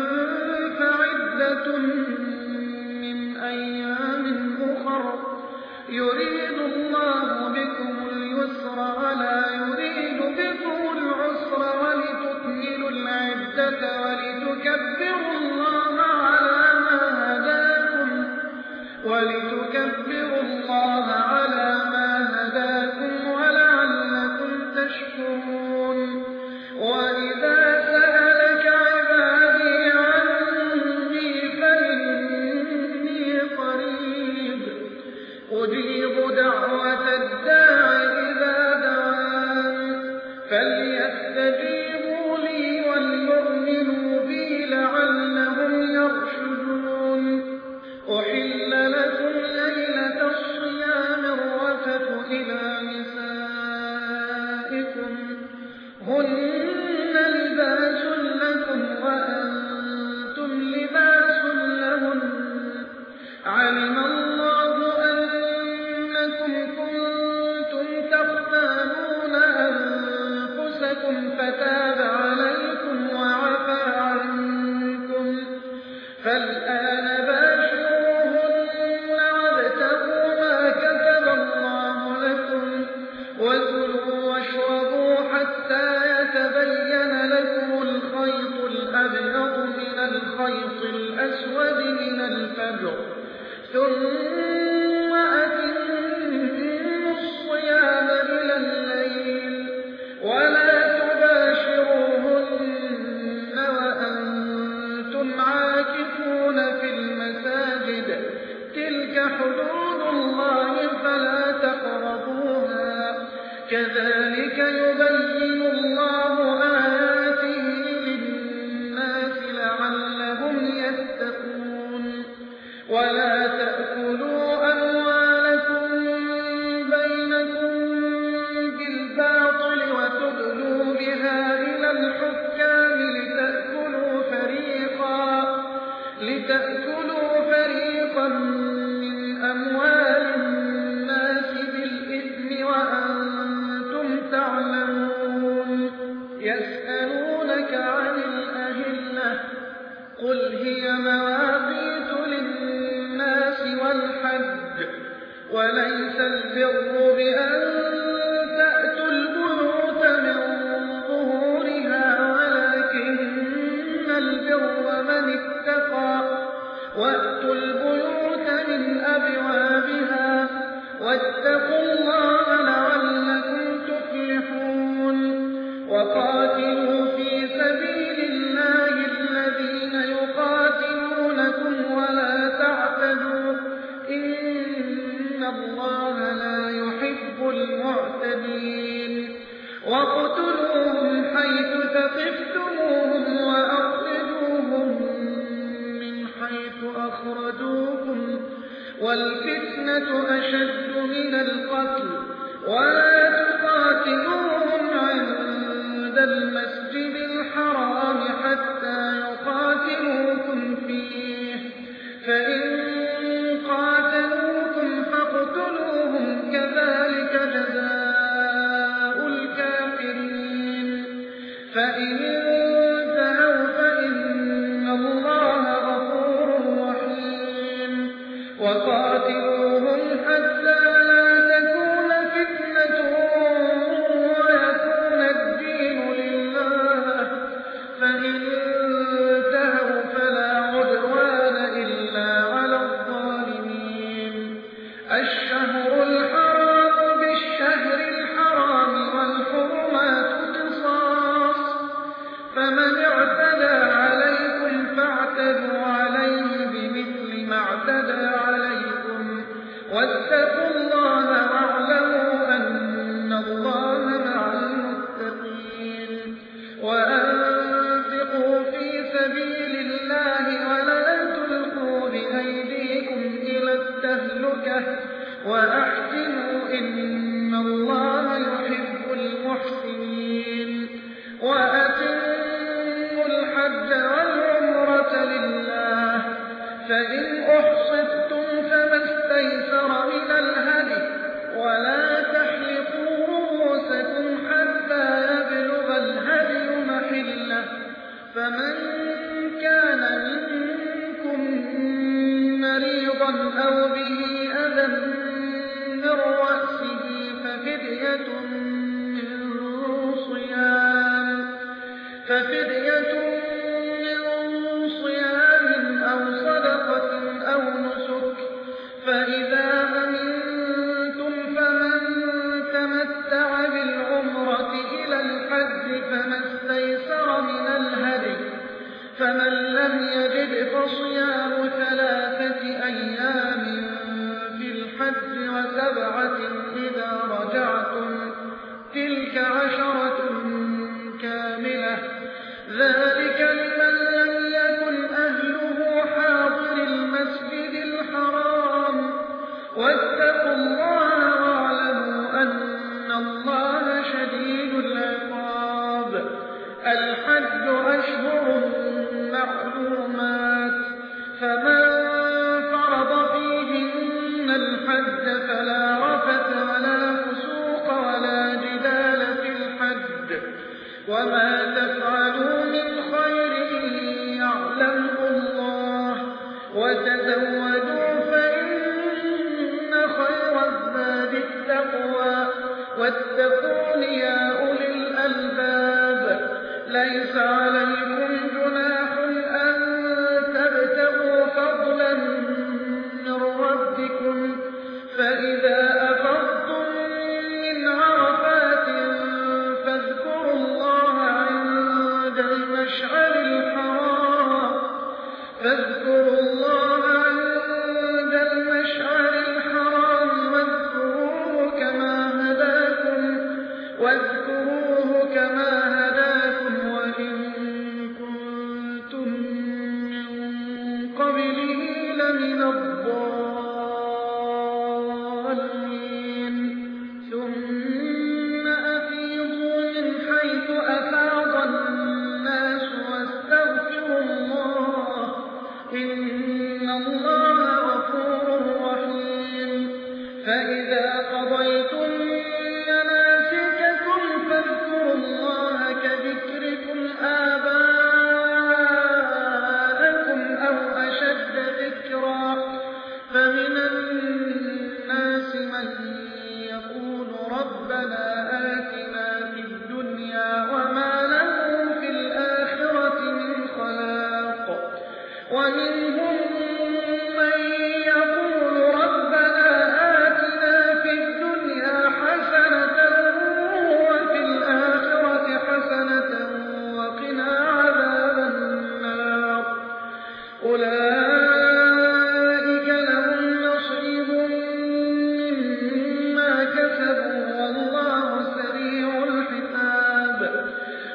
فعدة من أيام أخر، يريد الله بكم اليسر ولا يريد بكم العسر، ولتكملوا العدة ولتكبروا الله على ما هداكم ولتكبروا الله على ما هداكم ولعلكم تشكرون. وإذا سألك عبادي عني فإني قريب أجيب دعوة الداع إذا دعان، فليستجيبوا لي وليؤمنوا بي لعلهم يرشدون. أحل لكم ليلة الصيام الرفث إلى نسائكم، هن لباس لكم وأنتم لباس لهن، علم الله أنكم كنتم تختانون أنفسكم فتاب عليكم وعفى عنكم، فالآن باشروهن وابتغوا ما كتب الله لكم، وكلوا واشربوا حتى يتبين لكم الخيط الأبيض من الخيط الأسود من الفجر، ثم أتموا الصيام إلى الليل، ولا تباشروهن وأنتم عاكفون في المساجد، تلك حدود الله فلا تقربوها، كذلك يبين الله آياته للناس لعلهم يتقون. ولا تأكلوا يسألونك عن الأهلة قل هي مواقيت للناس والحج وليس البر بأن تأتوا البيوت من ظهورها ولكن البر من اتقى وأتوا البيوت من أبوابها واتقوا الله لعلكم تفلحون وقاتلوا في سبيل الله الذين يقاتلونكم ولا تعتدوا إن الله لا يحب المعتدين واقتلوهم حيث ثقفتموهم وأخرجوهم من حيث أخرجوكم والفتنة أشد من القتل ولا تقاتلوهم عند المسجد الحرام حتى يقاتلوكم فيه فإن قاتلوكم فاقتلوهم كذلك جزاء الكافرين فإن انتهوا فإن الله غفور رحيم وقاتلوهم حتى لا تكون فتنة ويكون الدين لله فإن انتهوا فلا عدوان إلا على الظالمين الشهر الحرام بالشهر الحرام والحرمات قصاص فمن اعتدى عليكم فاعتدوا عليه بمثل ما اعتدى عليكم واتقوا الله واعلموا أن الله مع المتقين وأنفقوا في سبيل الله ولا تلقوا بأيديكم إلى التهلكة وأحسنوا إن الله يحب المحسنين وأتموا الحج والعمرة لله فإن أحصرتم فما استيسر من الهدي ولا تحلقوا رؤوسكم حتى يبلغ الهدي محله فمن كان منكم مريضا أو به أذى من رأسه ففدية من صيام ففدية من صيام أو صدقة أو نسك فإذا أمنتم فمن تمتع بالعمرة إلى الحج فما استيسر من الهدي فمن لم يجد فصيام ثلاثة أيام في الحج وسبعة إذا رجعتم تلك عشرة كاملة ذلك لمن لم يكن أهله حاضر المسجد الحرام واتقوا الله واعلموا أن الله شديد العقاب الحج أشهر معلومات فمن فرض فيهن الحج فلا رفث ولا فسوق ولا جدال في الحج وما تفعلوا من خير يعلمه الله وتزودوا فإن خير الزاد التقوى واتقون يا أولي الألباب ليس عليكم جناح أن تبتغوا فضلا من ربكم فإذا أفضتم من عرفات فاذكروا الله عند المشعر الحرام فاذكروا الله عند المشعر الحرام واذكروه كما هداكم واذكروه كما هداكم وإن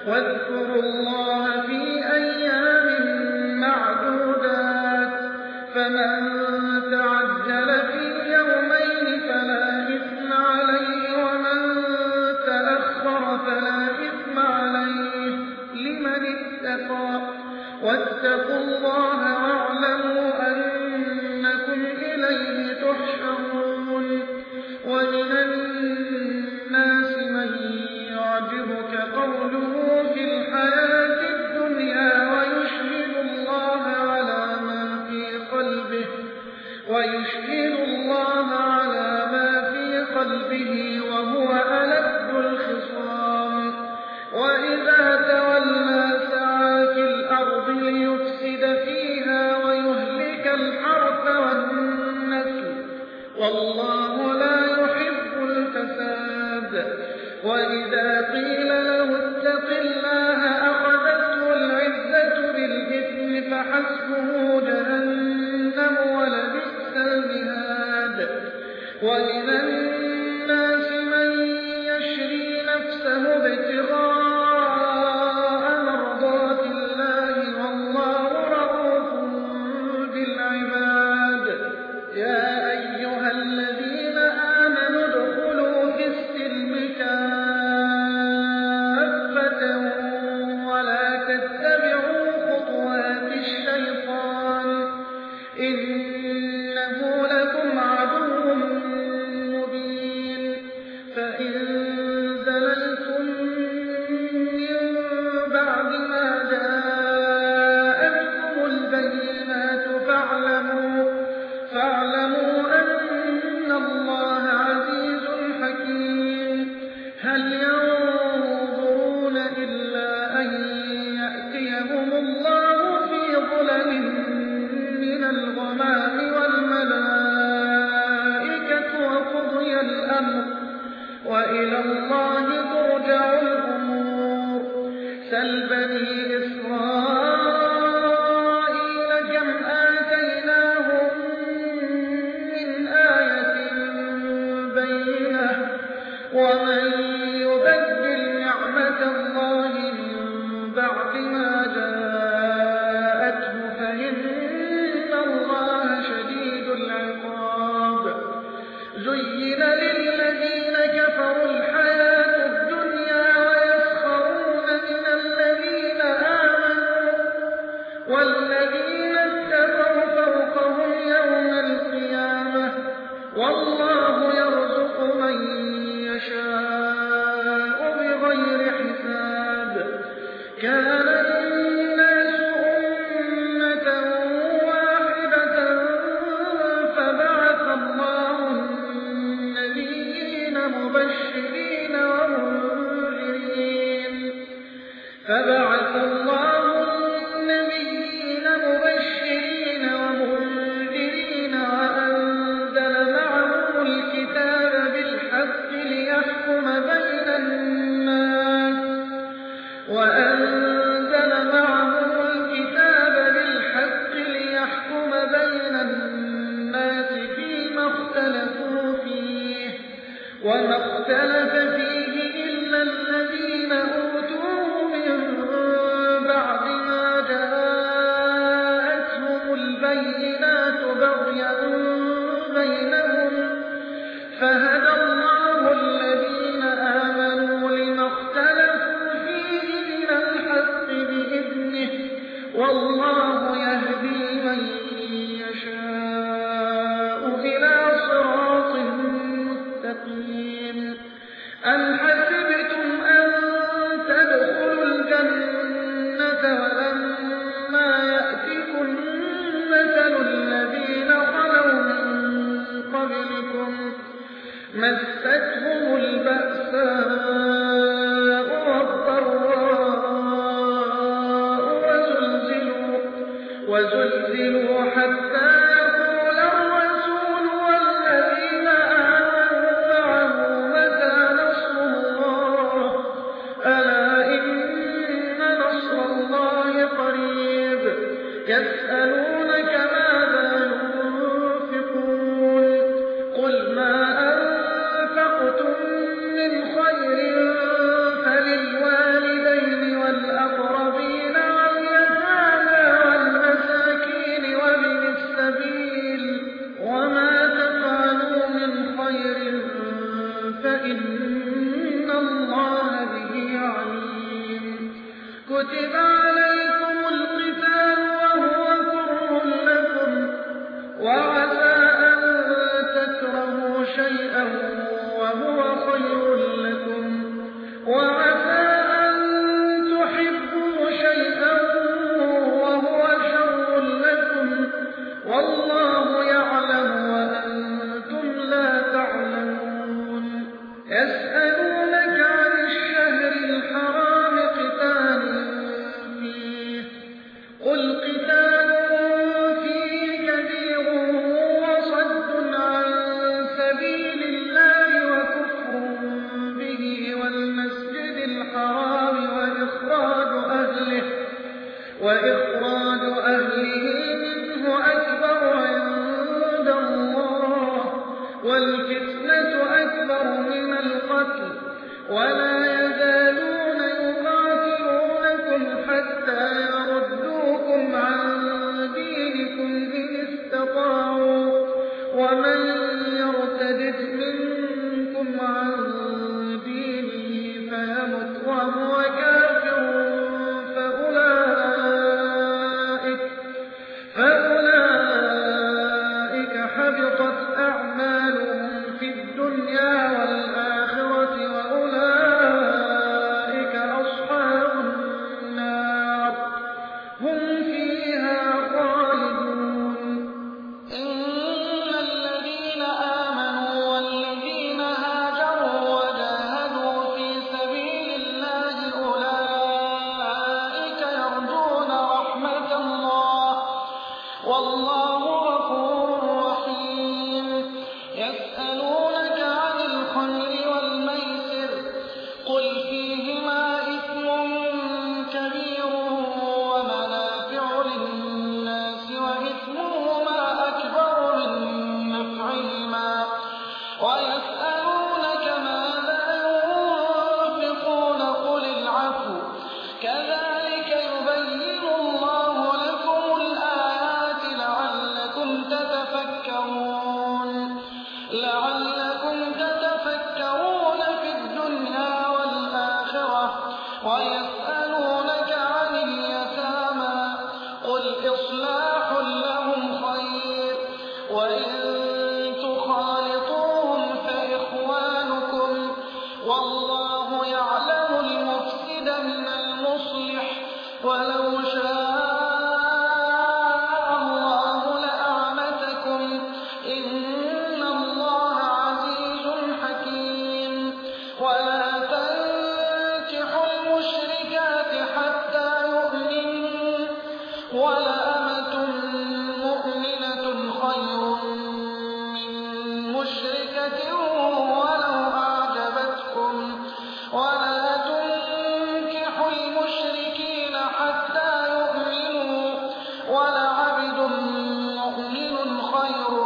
واذكروا الله في أيام معدودات فمن تعجل في يومين فلا إثم عليه ومن تأخر فلا إثم عليه لمن اتقى واتقوا الله واعلموا أنكم إليه تحشرون ومن الناس من يعجبك قوله في الحياة الدنيا ويشهد الله على ما في قلبه ويشهد الله على ما في قلبه وهو ألد الخصام وإذا تولى سعى في الأرض ليفسد فيها ويهلك الحرث والنسل والله لا يحب الفساد وإذا قيل له اتق الله أخذته العزة بالإثم فحسبه جهنم ولبئس المهاد ومن الناس من يشري نفسه ابتغاء مرضات الله والله رءوف بالعباد يا أيها الذين آمنوا ادخلوا في السلم كافة ولا تتبعوا خطوات الشيطان إنه لكم عدو مبين فإن زللتم من بعد ما جاءتكم البينات فاعلموا فاعلموا أن الله عزيز حكيم هل ينظرون إلا أن يأتيهم الله في ظلل من الغمام والملائكة وقضي الأمر وإلى الله ترجع الأمور سل بني إسرائيل كم آتيناهم من آية بينة ومن يبدل نعمة الله من بعد ما جاءته فإن الله شديد العقاب زين للذين كفروا الحياة الدنيا ويسخرون من الذين آمنوا والذين اتقوا فوقهم يوم القيامة والله يرزق من يشاء بغير حساب كان الناس أمة واحدة فبعث الله النبيين مبشرين ومنذرين فبعث الله النبيين مبشرين ومنذرين وأنزل معهم الكتاب بالحق ليحكم بين الناس وأنزل معهم الكتاب بالحق ليحكم بين الناس فيما اختلفوا فيه وما اختلف فيه إلا الذين أوتوه من بعد ما جاءتهم البينات بغيا بينهم فهدى الله الذين آمنوا لما اختلفوا فيه من الحق بإذنه والله يهدي من يشاء إلى صراط مستقيم أم حسبتم أن تدخلوا الجنة ولما يأتكم مثل الذين خلوا من قبلكم مستهم البأساء والضراء وزلزلوا, وزلزلوا حتى يقول الرسول والذين آمنوا معه متى نصر الله ألا إن نصر الله قريب يسألونك ماذا ينفقون قل ما أنفقتم من خير فللوالدين كتب عليكم القتال وهو كره لكم وعسى أن تكرهوا شيئا وهو خير لكم وعسى أن تحبوا شيئا وهو شر لكم والله يعلم وأنتم لا تعلمون يسألونك عن الشهر الحرام قتال فيه قل قتال فيه كبير وصد عن سبيل الله وكفر به والمسجد الحرام وإخراج أهله وإخراج أهله منه أكبر عند الله والفتنة أكبر من القتل ولا يزالون يقاتلونكم حتى يردوكم عن دينكم إن استطاعوا ومن يرتد منكم عن دينه فيمت وهو كافر حبطت أعمالهم في الدنيا والآخرة وأولئك أصحاب النار هم فيها خالدون إن الذين آمنوا والذين هاجروا وجاهدوا في سبيل الله أولئك يرجون رحمة الله والله غفور يسألونك عن الخمر والميسر قل فيهما إثم كبير ومنافع للناس وإثمهما أكبر من نفعهما ويسألونك ماذا ينفقون قل العفو كذلك يبين الله لكم الآيات لعلكم تتفكرون لعلكم تتفكرون في الدنيا والآخرة ويسألونك عن اليتامى قل إصلاح لهم خير وإن تخالطوهم فإخوانكم والله يعلم المفسد من المصلح ولو شاء الله لأعنتكم إن الله عزيز حكيم ولا تنكحوا المشركات حتى يؤمنوا ولأمة مؤمنة خير من مشركة ولو أعجبتكم ولا تنكحوا المشركين حتى يؤمنوا ولعبد مؤمن خير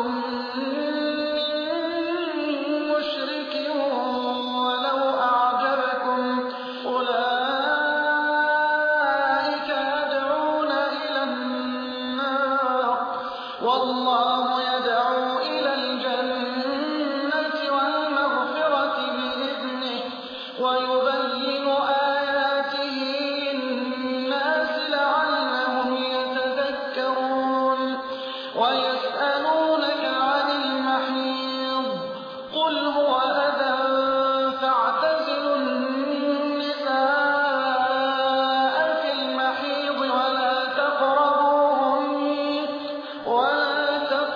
والله يدعو إلى الجنة والمغفرة بإذنه ويبين آياته للناس لعلهم يتذكرون ويسألونك عن المحيض قل هو أذى فاعتزلوا النساء في المحيض ولا تقربوهن ولا تقربوهن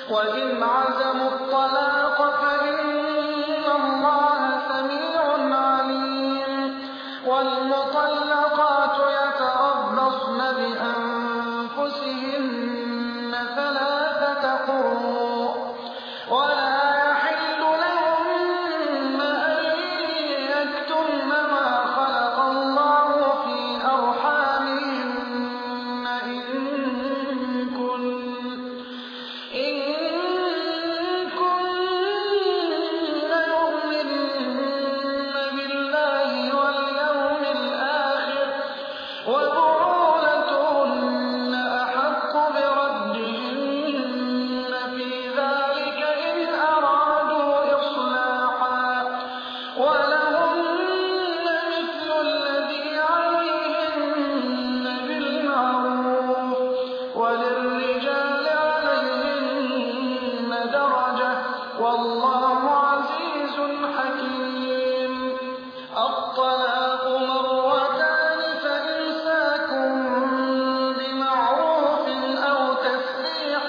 وإن عزموا الطلاق فإن الله سميع عليم والمطلقات يتربصن بأنفسهن ثلاثة قروء ولا يحل لهن أن يكتمن ما خلق الله في أرحامهن إن كن إن كن يؤمن بالله واليوم الآخر وبعولتهن أحق بردهن في ذلك إن أرادوا إصلاحا ولهن مثل الذي عليهن بالمعروف وللرجال عليهن درجة والله عزيز حكيم. الطلاق مرتان فإمساك بمعروف أو تسريح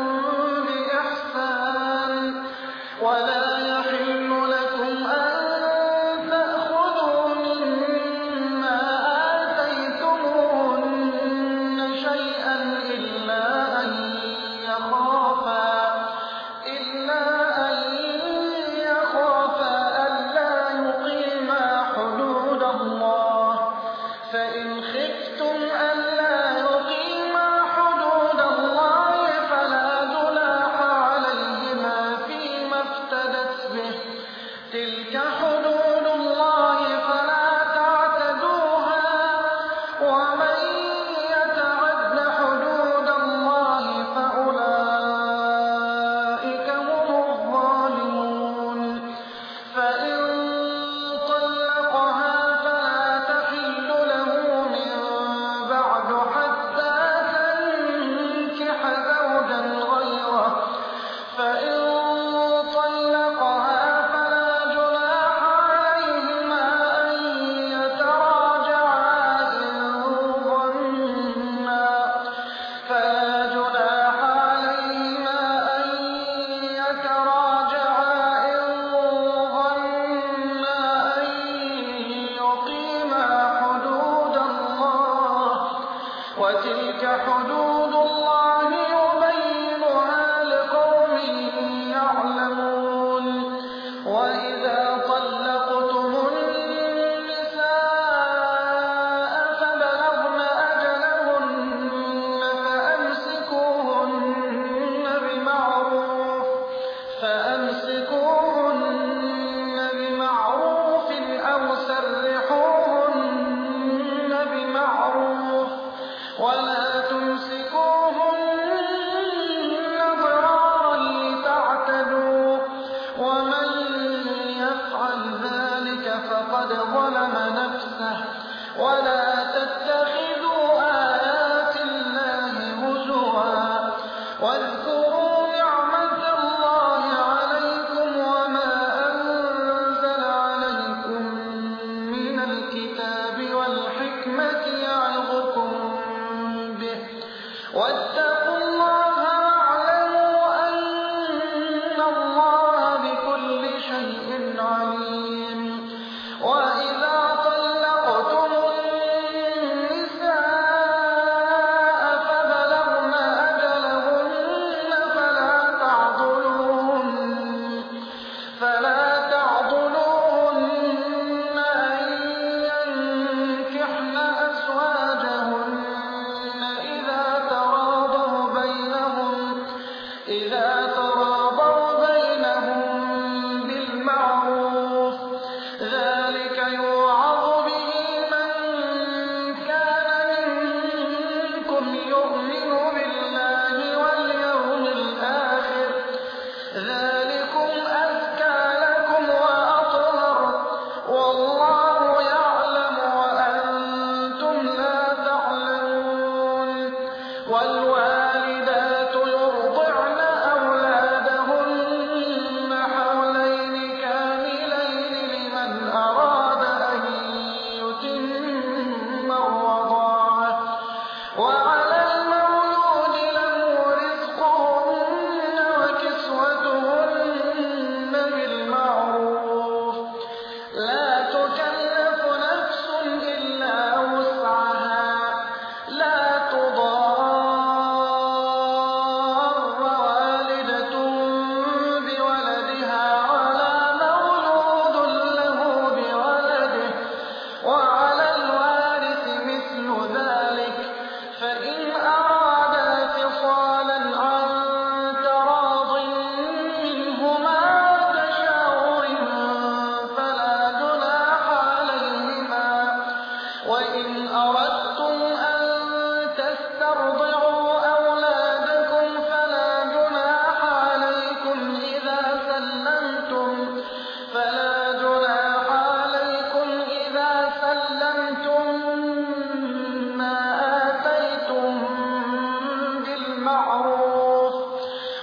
بإحسان ولا يحل لكم أن تأخذوا مما آتيتموهن شيئا إلا أن يخافا إلا أن يخافا ألا يقيما حدود الله فإن خفتم ألا يقيما حدود الله فلا جناح عليهما فيما افتدت به تلك حدود الله فلا تعتدوها ومن يتعد حدود الله فأولئك هم الظالمون. فإن طلقها فلا تحل له من بعد حتى تنكح زوجا غيره فإن طلقها فلا جناح عليهما أن يتراجعا إن ظنا فلا جناح عليهما أن يتراجعا إن ظنا أن يقيما حدود الله وتلك حدود الله يبينها لقوم يعلمون. وإذا طلقتم النساء فبلغن أجلهن فأمسكوهن بمعروف فأمسكوهن بمعروف أو سرحوهن بمعروف ولا تمسكوهن ضرارا لتعتدوا ومن يفعل ذلك فقد ظلم نفسه ولا تتخذوا آيات الله هزوا واذكروا نعمة الله عليكم وما أنزل عليكم من الكتاب والحكمة يعظكم به واتقوا الله واعلموا أن الله بكل شيء عليم. وإذا طلقتم النساء فبلغن أجلهن فلا تعضلوهن فلا تعضلوهن أن ينكحن أزواجهن إذا تراضوا بينهم إذا تراضوا بينهم بالمعروف ذلك يوعظ به من كان منكم يؤمن بالله واليوم الآخر ذلكم أزكى لكم وأطهر والله يعلم وأنتم لا تعلمون. والوالدات يرضعن أولادهن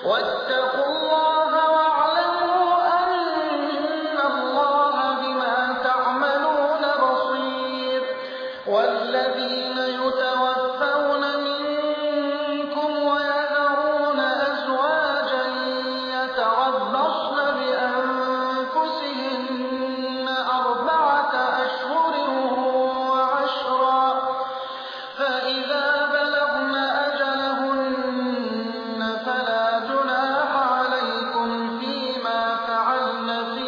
واتقوا الله واعلموا أن الله بما تعملون بصير والذين يتوفون منكم ويذرون أزواجا يتربصن بأنفسهن أربعة أشهر وعشرا فإذا بلغن أجلهن فلا جناح عليكم فيما فعلن في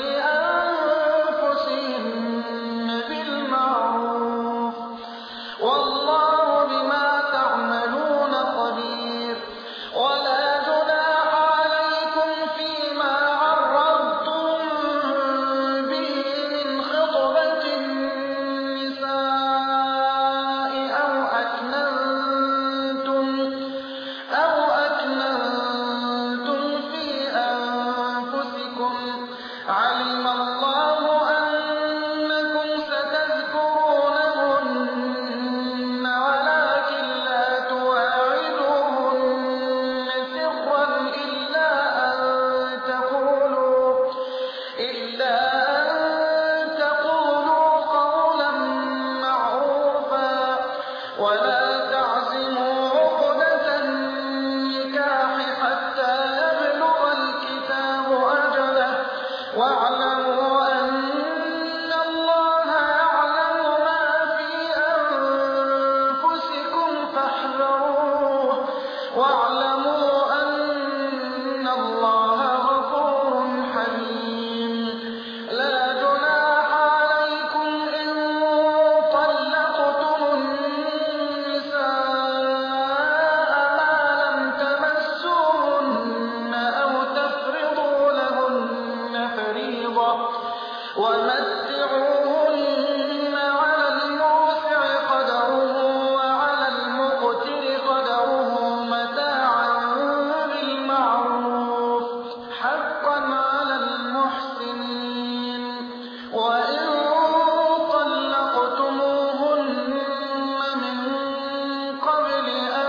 أنفسهن بالمعروف والله بما تعملون خبير ولا جناح عليكم فيما عرضتم به من خطبة النساء أو أكننتم أو أكننتم في أنفسكم علم الله أنكم ستذكرونهن ولكن لا تواعدوهن سرا إلا أن تقولوا إلا أن تقولوا قولا معروفا ولا تعزموا عقدة النكاح حتى يبلغ الكتاب أجله واعلموا أن الله يعلم ما في أنفسكم فاحذروه واعلموا أن الله غفور حليم لا جناح عليكم إن طلقتم النساء ما لم تمسوهن أو تفرضوا لهن فريضة ومتعوهن على الموسع قدره وعلى المقتر قدره متاعا بالمعروف حقا على المحسنين وإن طلقتموهن من قبل أن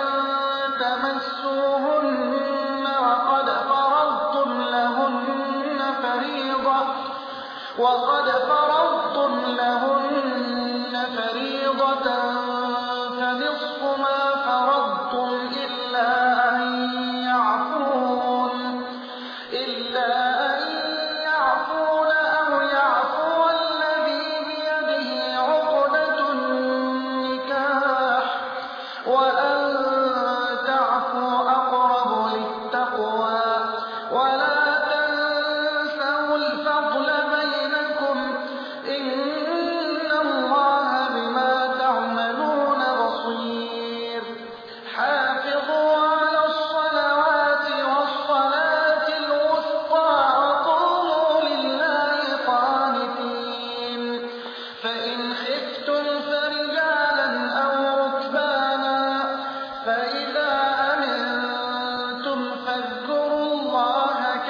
تمسوهن وقد فرضتم لهن فريضة وقد فرضتم لهن فريضة فنصف ما فرضتم إلا أن يعفون إلا أن يعفون أو يعفو الذي بيده عقدة النكاح وأن تعفوا أقرب للتقوى ولا تنسوا الفضل بينكم إن الله بما تعملون بصير حافظوا على الصلوات والصلاة الوسطى وقوموا لله قانتين فإن خفتم فرجالا أو ركبانا فإذا أمنتم فاذكروا الله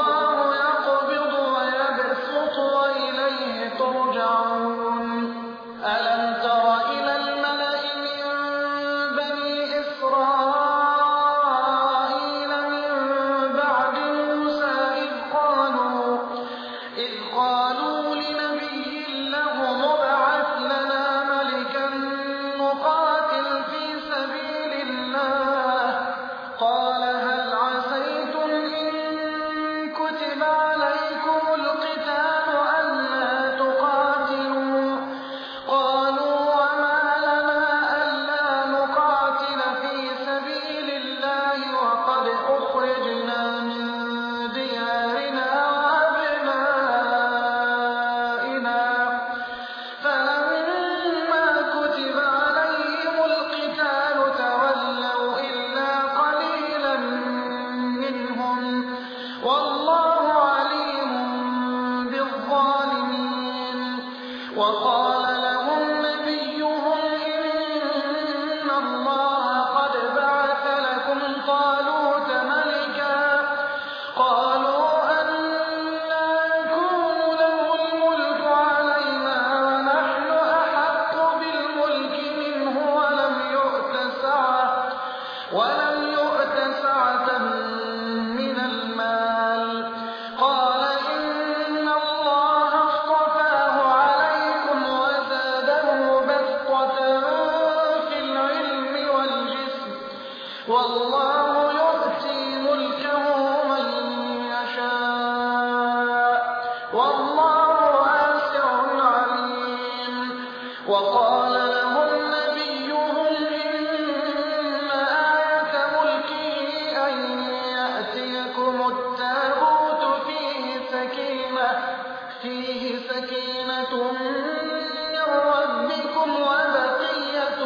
والله يقبض ويبسط وإليه ترجعون ألم تر إلى الملأ من بني إسرائيل من بعد موسى إذ قالوا إذ قالوا لنبي له ابعث لنا ملكا نقاتل في سبيل الله قال هل عسيتم إن كتب عليكم القتال ألا تقاتلوا قالوا وما لنا ألا نقاتل في سبيل الله وقد أخرجنا من ديارنا وأبنائنا فلما كتب عليهم القتال تولوا إلا قليلا منهم والله عليم بالظالمين وقال لهم نبيهم إن الله قد بعث لكم طالوت ملكا قالوا أنى يكون له الملك علينا ونحن أحق بالملك منه ولم يؤت سعة ولم يؤت سعة من المال قال إن الله اصطفاه عليكم وزاده بسطة في العلم والجسم والله يؤتي ملكه من يشاء والله واسع عليم وقال لهم نبيهم إن آية ملكه أن يأتيكم التابوت فيه سكينة فيه سكينة من ربكم وبقية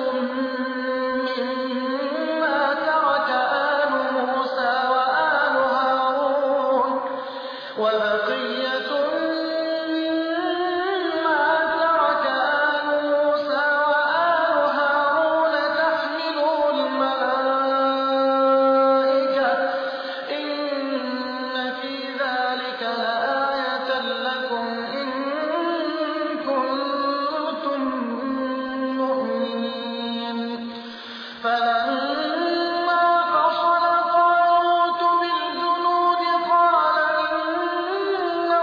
مما ترك آل موسى وآل هارون وبقية مما ترك آل موسى وآل هارون تحمله الملائكة إن في ذلك لآية لكم إن كنتم مؤمنين فلما فصل طالوت بالجنود قال إن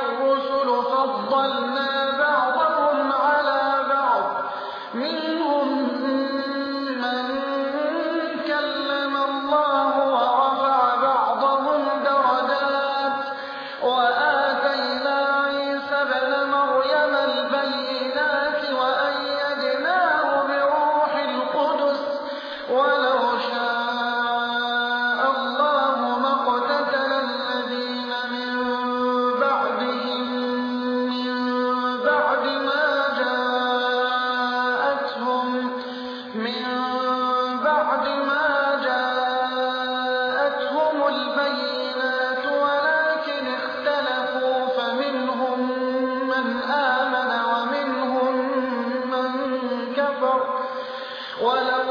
الرسل فضلنا بعضهم على بعض منهم من كلم الله ورفع بعضهم درجات وآتينا عيسى ابن مريم البينات وأيدناه بروح القدس ولو شاء الله ما اقتتل الذين من بعدهم من بعد ما جاءتهم من بعد ما جاءتهم البينات ولكن اختلفوا فمنهم من آمن ومنهم من كفر ولو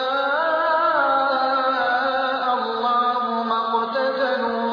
شاء الله ما اقتتلوا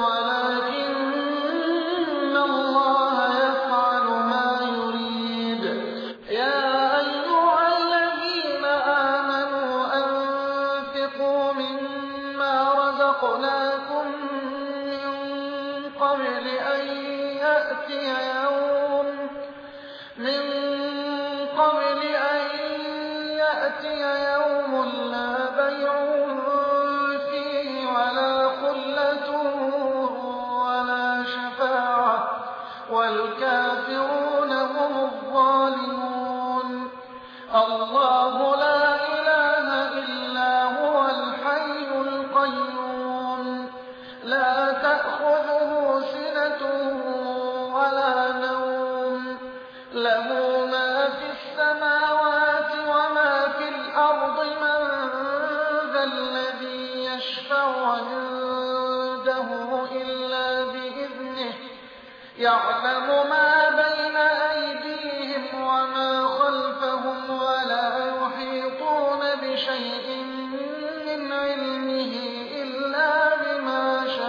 ولكن الله يفعل ما يريد يا أيها الذين آمنوا أنفقوا مما رزقناكم من قبل أن يأتي يوم من قبل أن يأتي يوم لا بيع فيه ولا خلة ولا شفاعة والكافرون هم الظالمون الله لا إله إلا هو الحي القيوم لا تأخذه سنة ولا نوم له ما في السماوات وما في الأرض من ذا الذي يشفع عنده إلا بإذنه يعلم ما بين أيديهم وما خلفهم ولا يحيطون بشيء من علمه إلا بما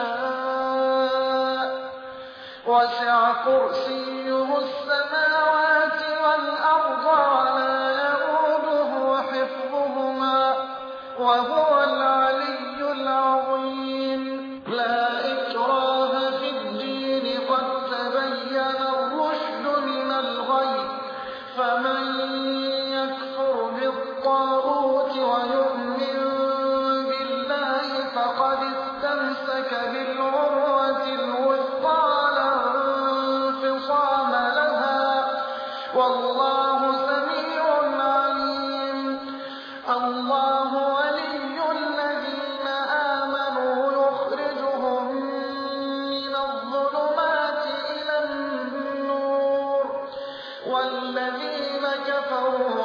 شاء وسع كرسيه السماوات والأرض ولا يئوده حفظهما وهو العلي العظيم لا إكراه في الدين قد تبين الرشد من الغي فمن يكفر بالطاغوت ويؤمن بالله فقد استمسك بالعروة الوثقى لا انفصام لها والله سميع عليم الله ولي الذين آمنوا يخرجهم من الظلمات إلى النور والذين كفروا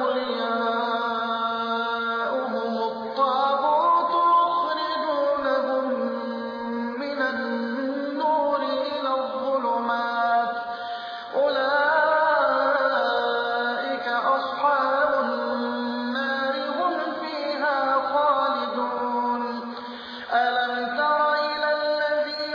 أولياؤهم الطاغوت يخرجونهم من النور إلى الظلمات أولئك أصحاب النار هم فيها خالدون ألم تر إلى الذي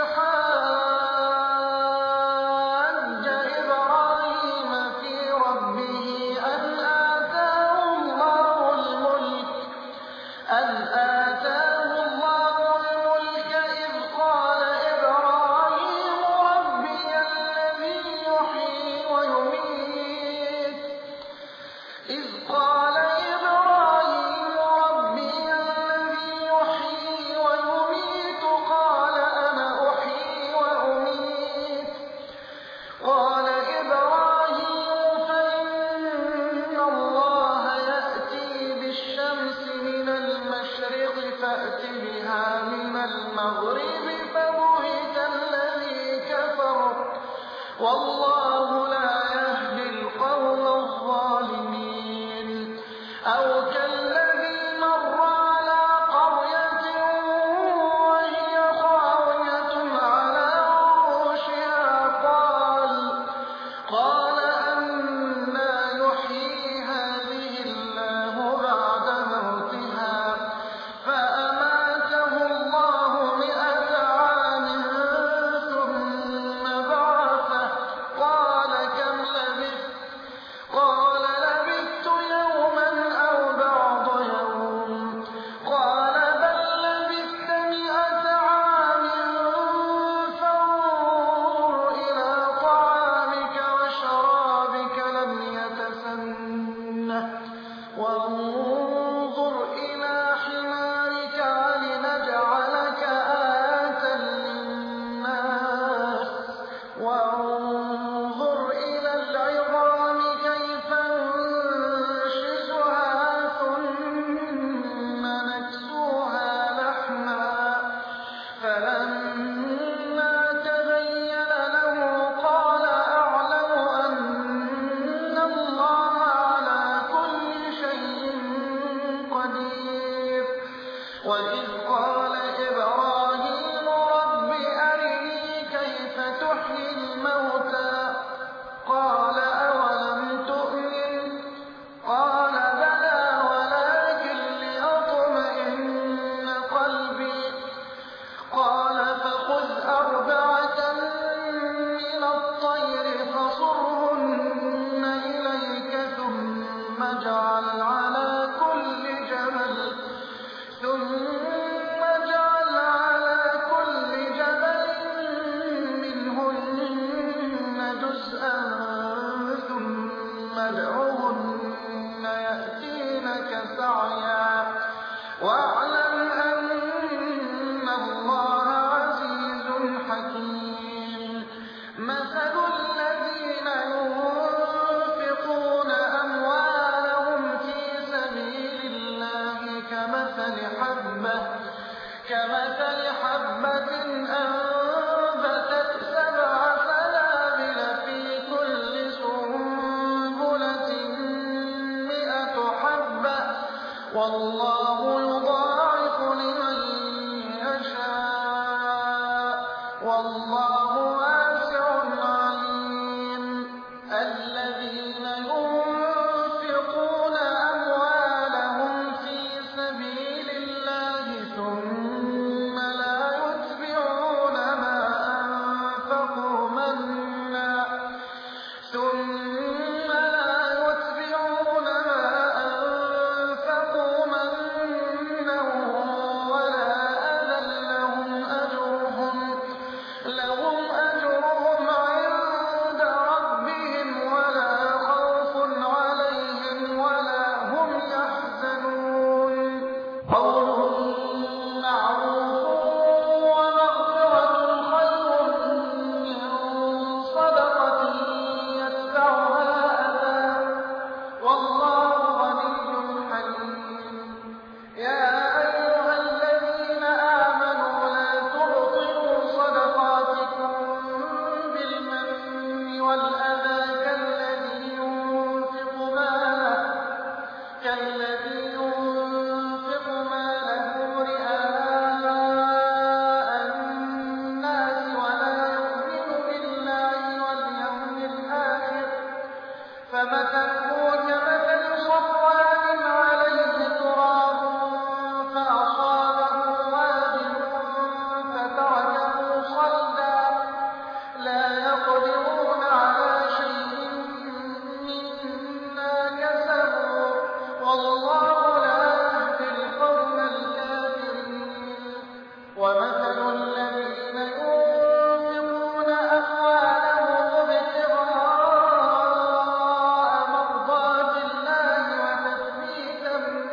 حاج إبراهيم في ربه أن آتاه الله الملك أن آتاه الله الملك إذ قال إبراهيم ربي الذي يحيي ويميت إذ قال إبراهيم ربي الذي يحيي ويميت قال أنا أحيي وأميت قال إبراهيم فإن الله يأتي بالشمس من المشرق فأت بها من المغرب فبهت الذي كفر والله لا يهدي القوم الظالمين أو كالذي مر على قرية وهي خاوية على عروشها قال قال أنى يحيي هذه الله بعد موتها فأماته الله مئة عام ثم بعثه قال وَاللَّهُ يُضَاعِفُ لِمَن يَشَاءُ ۗ وَاللَّهُ وَاسِعٌ عَلِيمٌ. الَّذِينَ يُنفِقُونَ أَمْوَالَهُمْ فِي سَبِيلِ اللَّهِ ثُمَّ لَا يُتْبِعُونَ مَا أَنفَقُوا مَنًّا وَلَا أَذًى لَّهُمْ أَجْرُهُمْ عِندَ رَبِّهِمْ وَلَا خَوْفٌ عَلَيْهِمْ وَلَا هُمْ يَحْزَنُونَ. قَوْلٌ مَّعْرُوفٌ وَمَغْفِرَةٌ خَيْرٌ مِّن صَدَقَةٍ يَتْبَعُهَا أَذًى ۗ وَاللَّهُ غَنِيٌّ حَلِيمٌ. يَا أَيُّهَا الَّذِينَ آمَنُوا لَا تُبْطِلُوا صَدَقَاتِكُم بِالْمَنِّ وَالْأَذَىٰ كَالَّذِي يُنفِقُ مَالَهُ رِئَاءَ النَّاسِ وَلَا يُؤْمِنُ بِاللَّهِ وَالْيَوْمِ الْآخِرِ ۖ فَمَثَلُهُ كَمَثَلِ صَفْوَانٍ عَلَيْهِ تُرَابٌ فَأَصَابَهُ وَابِلٌ فَتَرَكَهُ صَلْدًا ۖ لَّا يَقْدِرُونَ عَلَىٰ شَيْءٍ مِّمَّا كَسَبُوا ۗ وَاللَّهُ لَا يَهْدِي الْقَوْمَ الْكَافِرِينَ. وَمَثَلُ الَّذِينَ يُنفِقُونَ أَمْوَالَهُمُ ابْتِغَاءَ مَرْضَاتِ اللَّهِ وَتَثْبِيتًا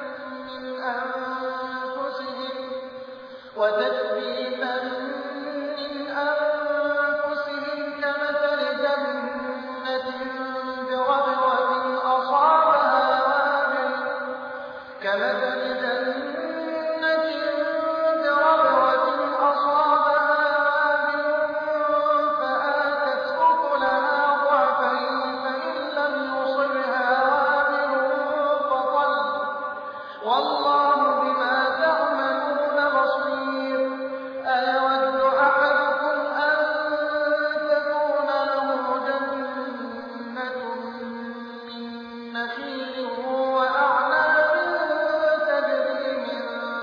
مِّنْ أَنفُسِهِمْ كَمَثَلِ جَنَّةٍ بِرَبْوَةٍ أَصَابَهَا وَابِلٌ فَآتَتْ أُكُلَهَا ضِعْفَيْنِ فَإِن لَّمْ يُصِبْهَا وَابِلٌ فَطَلٌّ ۗ وَاللَّهُ بِمَا تَعْمَلُونَ بَصِيرٌ. أَيَوَدُّ أَحَدُكُمْ أَن تَكُونَ لَهُ جَنَّةٌ مِّن نَّخِيلٍ وَأَعْنَابٍ تَجْرِي مِن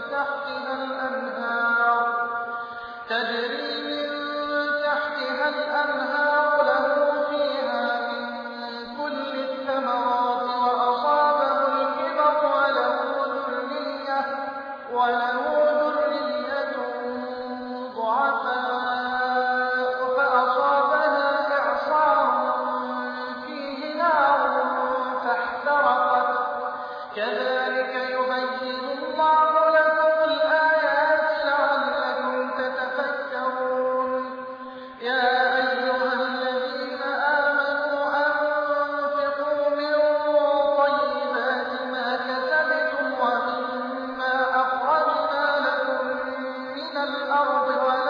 تَحْتِهَا الْأَنْهَارُ لَهُ فِيهَا مِن كُلِّ الثَّمَرَاتِ وَأَصَابَهُ الْكِبَرُ وَلَهُ ذُرِّيَّةٌ ضُعَفَاءُ فَأَصَابَهَا إِعْصَارٌ فِيهِ نَارٌ فَاحْتَرَقَتْ ۗ كَذَٰلِكَ يُبَيِّنُ اللَّهُ لَكُمُ الْآيَاتِ لَعَلَّكُمْ تَتَفَكَّرُونَ. يَا أَيُّهَا الَّذِينَ آمَنُوا أَنفِقُوا مِن طَيِّبَاتِ مَا كَسَبْتُمْ وَمِمَّا أَخْرَجْنَا لَكُم مِّنَ الْأَرْضِ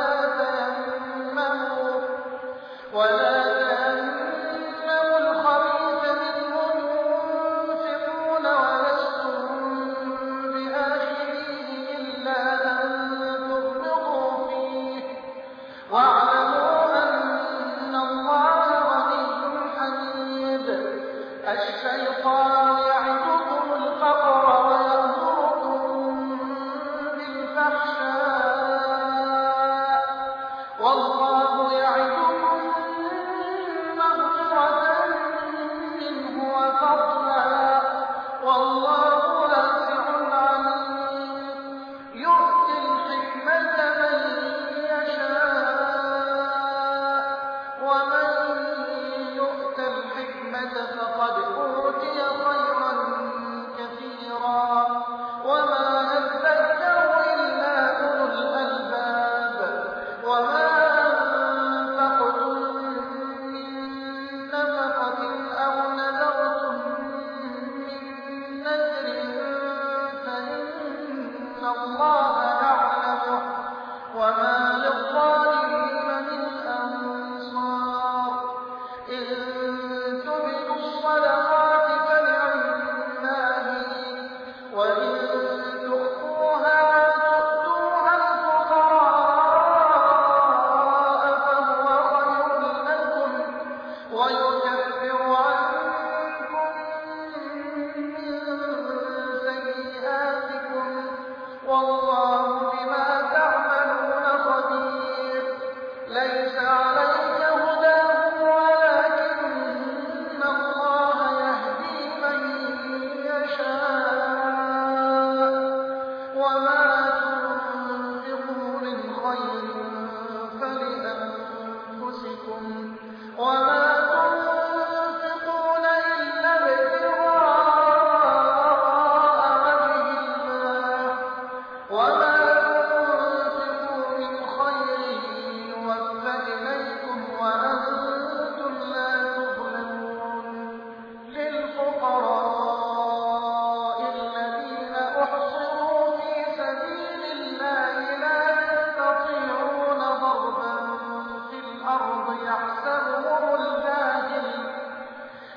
وَلَا تَيَمَّمُوا الْخَبِيثَ مِنْهُ تُنفِقُونَ وَلَسْتُم بِآخِذِيهِ إِلَّا أَن تُغْمِضُوا فِيهِ ۚ وَاعْلَمُوا أَنَّ اللَّهَ غَنِيٌّ حَمِيدٌ. الشَّيْطَانُ يَعِدُكُمُ الْفَقْرَ وَيَأْمُرُكُم بِالْفَحْشَاءِ ۖ وَاللَّهُ يَعِدُكُم مَّغْفِرَةً مِّنْهُ وَفَضْلًا ۗ وَاللَّهُ وَاسِعٌ عَلِيمٌ. يُؤْتِي الْحِكْمَةَ مَن يَشَاءُ ۚ وَمَن يُؤْتَ الْحِكْمَةَ فَقَدْ أُوتِيَ خَيْرًا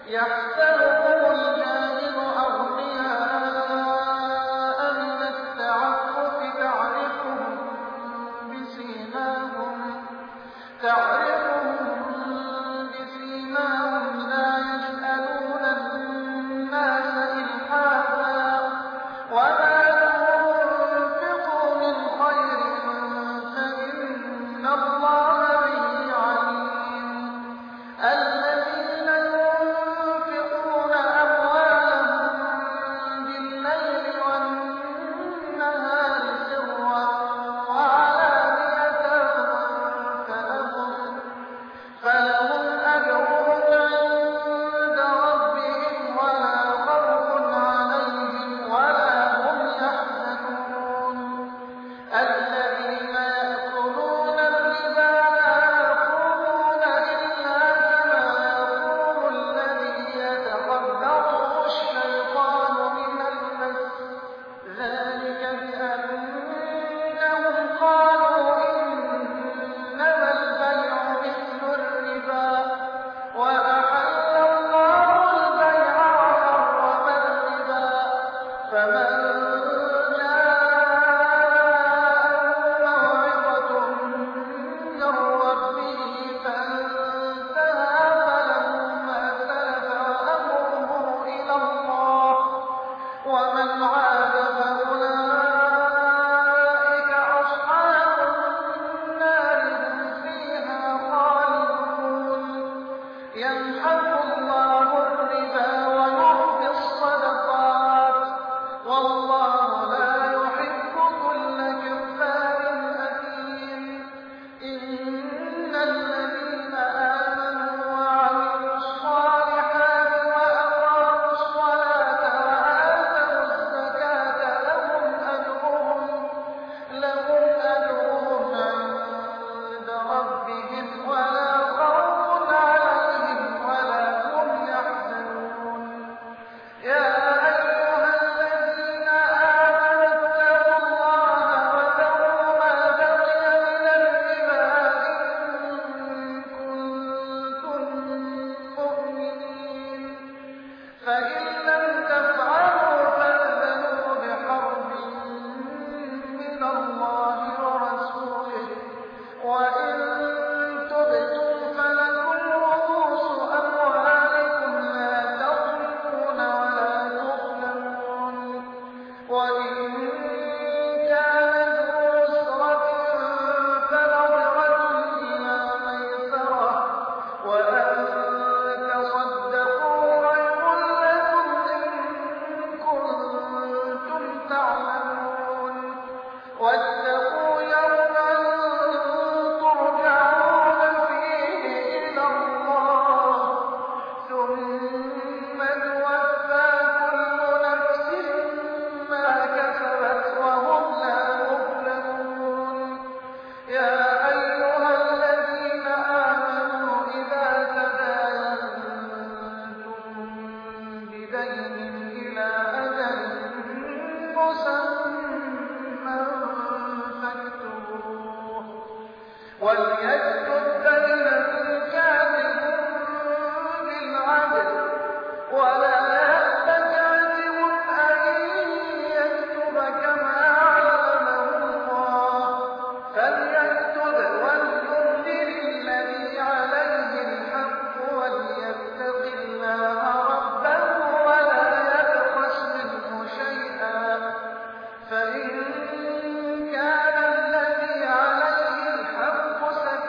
يحسبهم الجاهل أغنياء من التعفف تعرفهم بسيماهم تعرفهم بسيماهم لا يسألون الناس إلحافا وما تنفقوا من خير فإن الله به عليم الذين ينفقون أموالهم بالليل والنهار سرا وعلانية فلهم فلهم أجرهم عند ربهم ولا خوف عليهم ولا هم يحزنون الذين يأكلون الربا لا يقومون إلا كما يقوم الذي يتخبطه الشيطان من المس ذلك بأنهم قالوا إنما البيع مثل الربا وأحل الله البيع وحرم الربا فمن جاءه موعظة من ربه فانتهى فله ما سلف وأمره إلى الله ومن عاد فأولئك أصحاب النار هم فيها خالدون يمحق الله الربا ويربي الصدقات والله لا يحب كل كفار أثيم إن الذين آمنوا وعملوا الصالحات وأقاموا الصلاة وآتوا الزكاة لهم أجرهم لهم أجرهم عند ربهم ولا خوف عليهم ولا هم يحزنون يا أيها الذين آمنوا اتقوا الله وذروا ما بقي من الربا إن كنتم مؤمنين فإن لم تفعلوا فأذنوا بحرب من الله ورسوله وإن تبتم فلكم رؤوس أموالكم لا تظلمون ولا تظلمون وإن كان ذو عسرة فنظرة إلى ميسرة وأن تصدقوا خير لكم إن كنتم تعلمون واتقوا يوما ترجعون فيه إلى الله ثم توفى كل نفس ما كسبت وهم لا يظلمون يا أيها الذين آمنوا إذا تداينتم بدين إلى أجل مسمى فاكتبوه وليكتب بينكم كاتب بالعدل ولا يأب كاتب أن يكتب كما علمه الله فليكتب وليملل الذي عليه الحق وليتق الله ربه ولا يبخس منه شيئا فإن كان الذي عليه الحق سفيها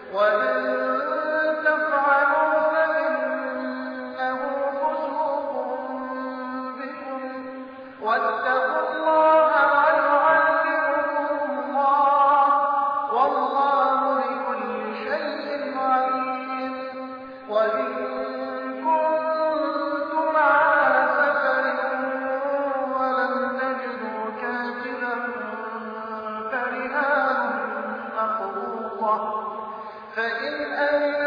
وَإِن تَفْعَلُوا فَإِنَّهُ فُسُوقٌ بِكُمْ ۗ وَاتَّقُوا اللَّهَ وَيُعَلِّمُكُمُ اللَّهُ ۗ وَاللَّهُ بِكُلِّ شَيْءٍ عَلِيمٌ. وَإِن كُنتُمْ عَلَىٰ سَفَرٍ وَلَمْ تَجِدُوا كَاتِبًا فرهان مقبوضة، فإن أمن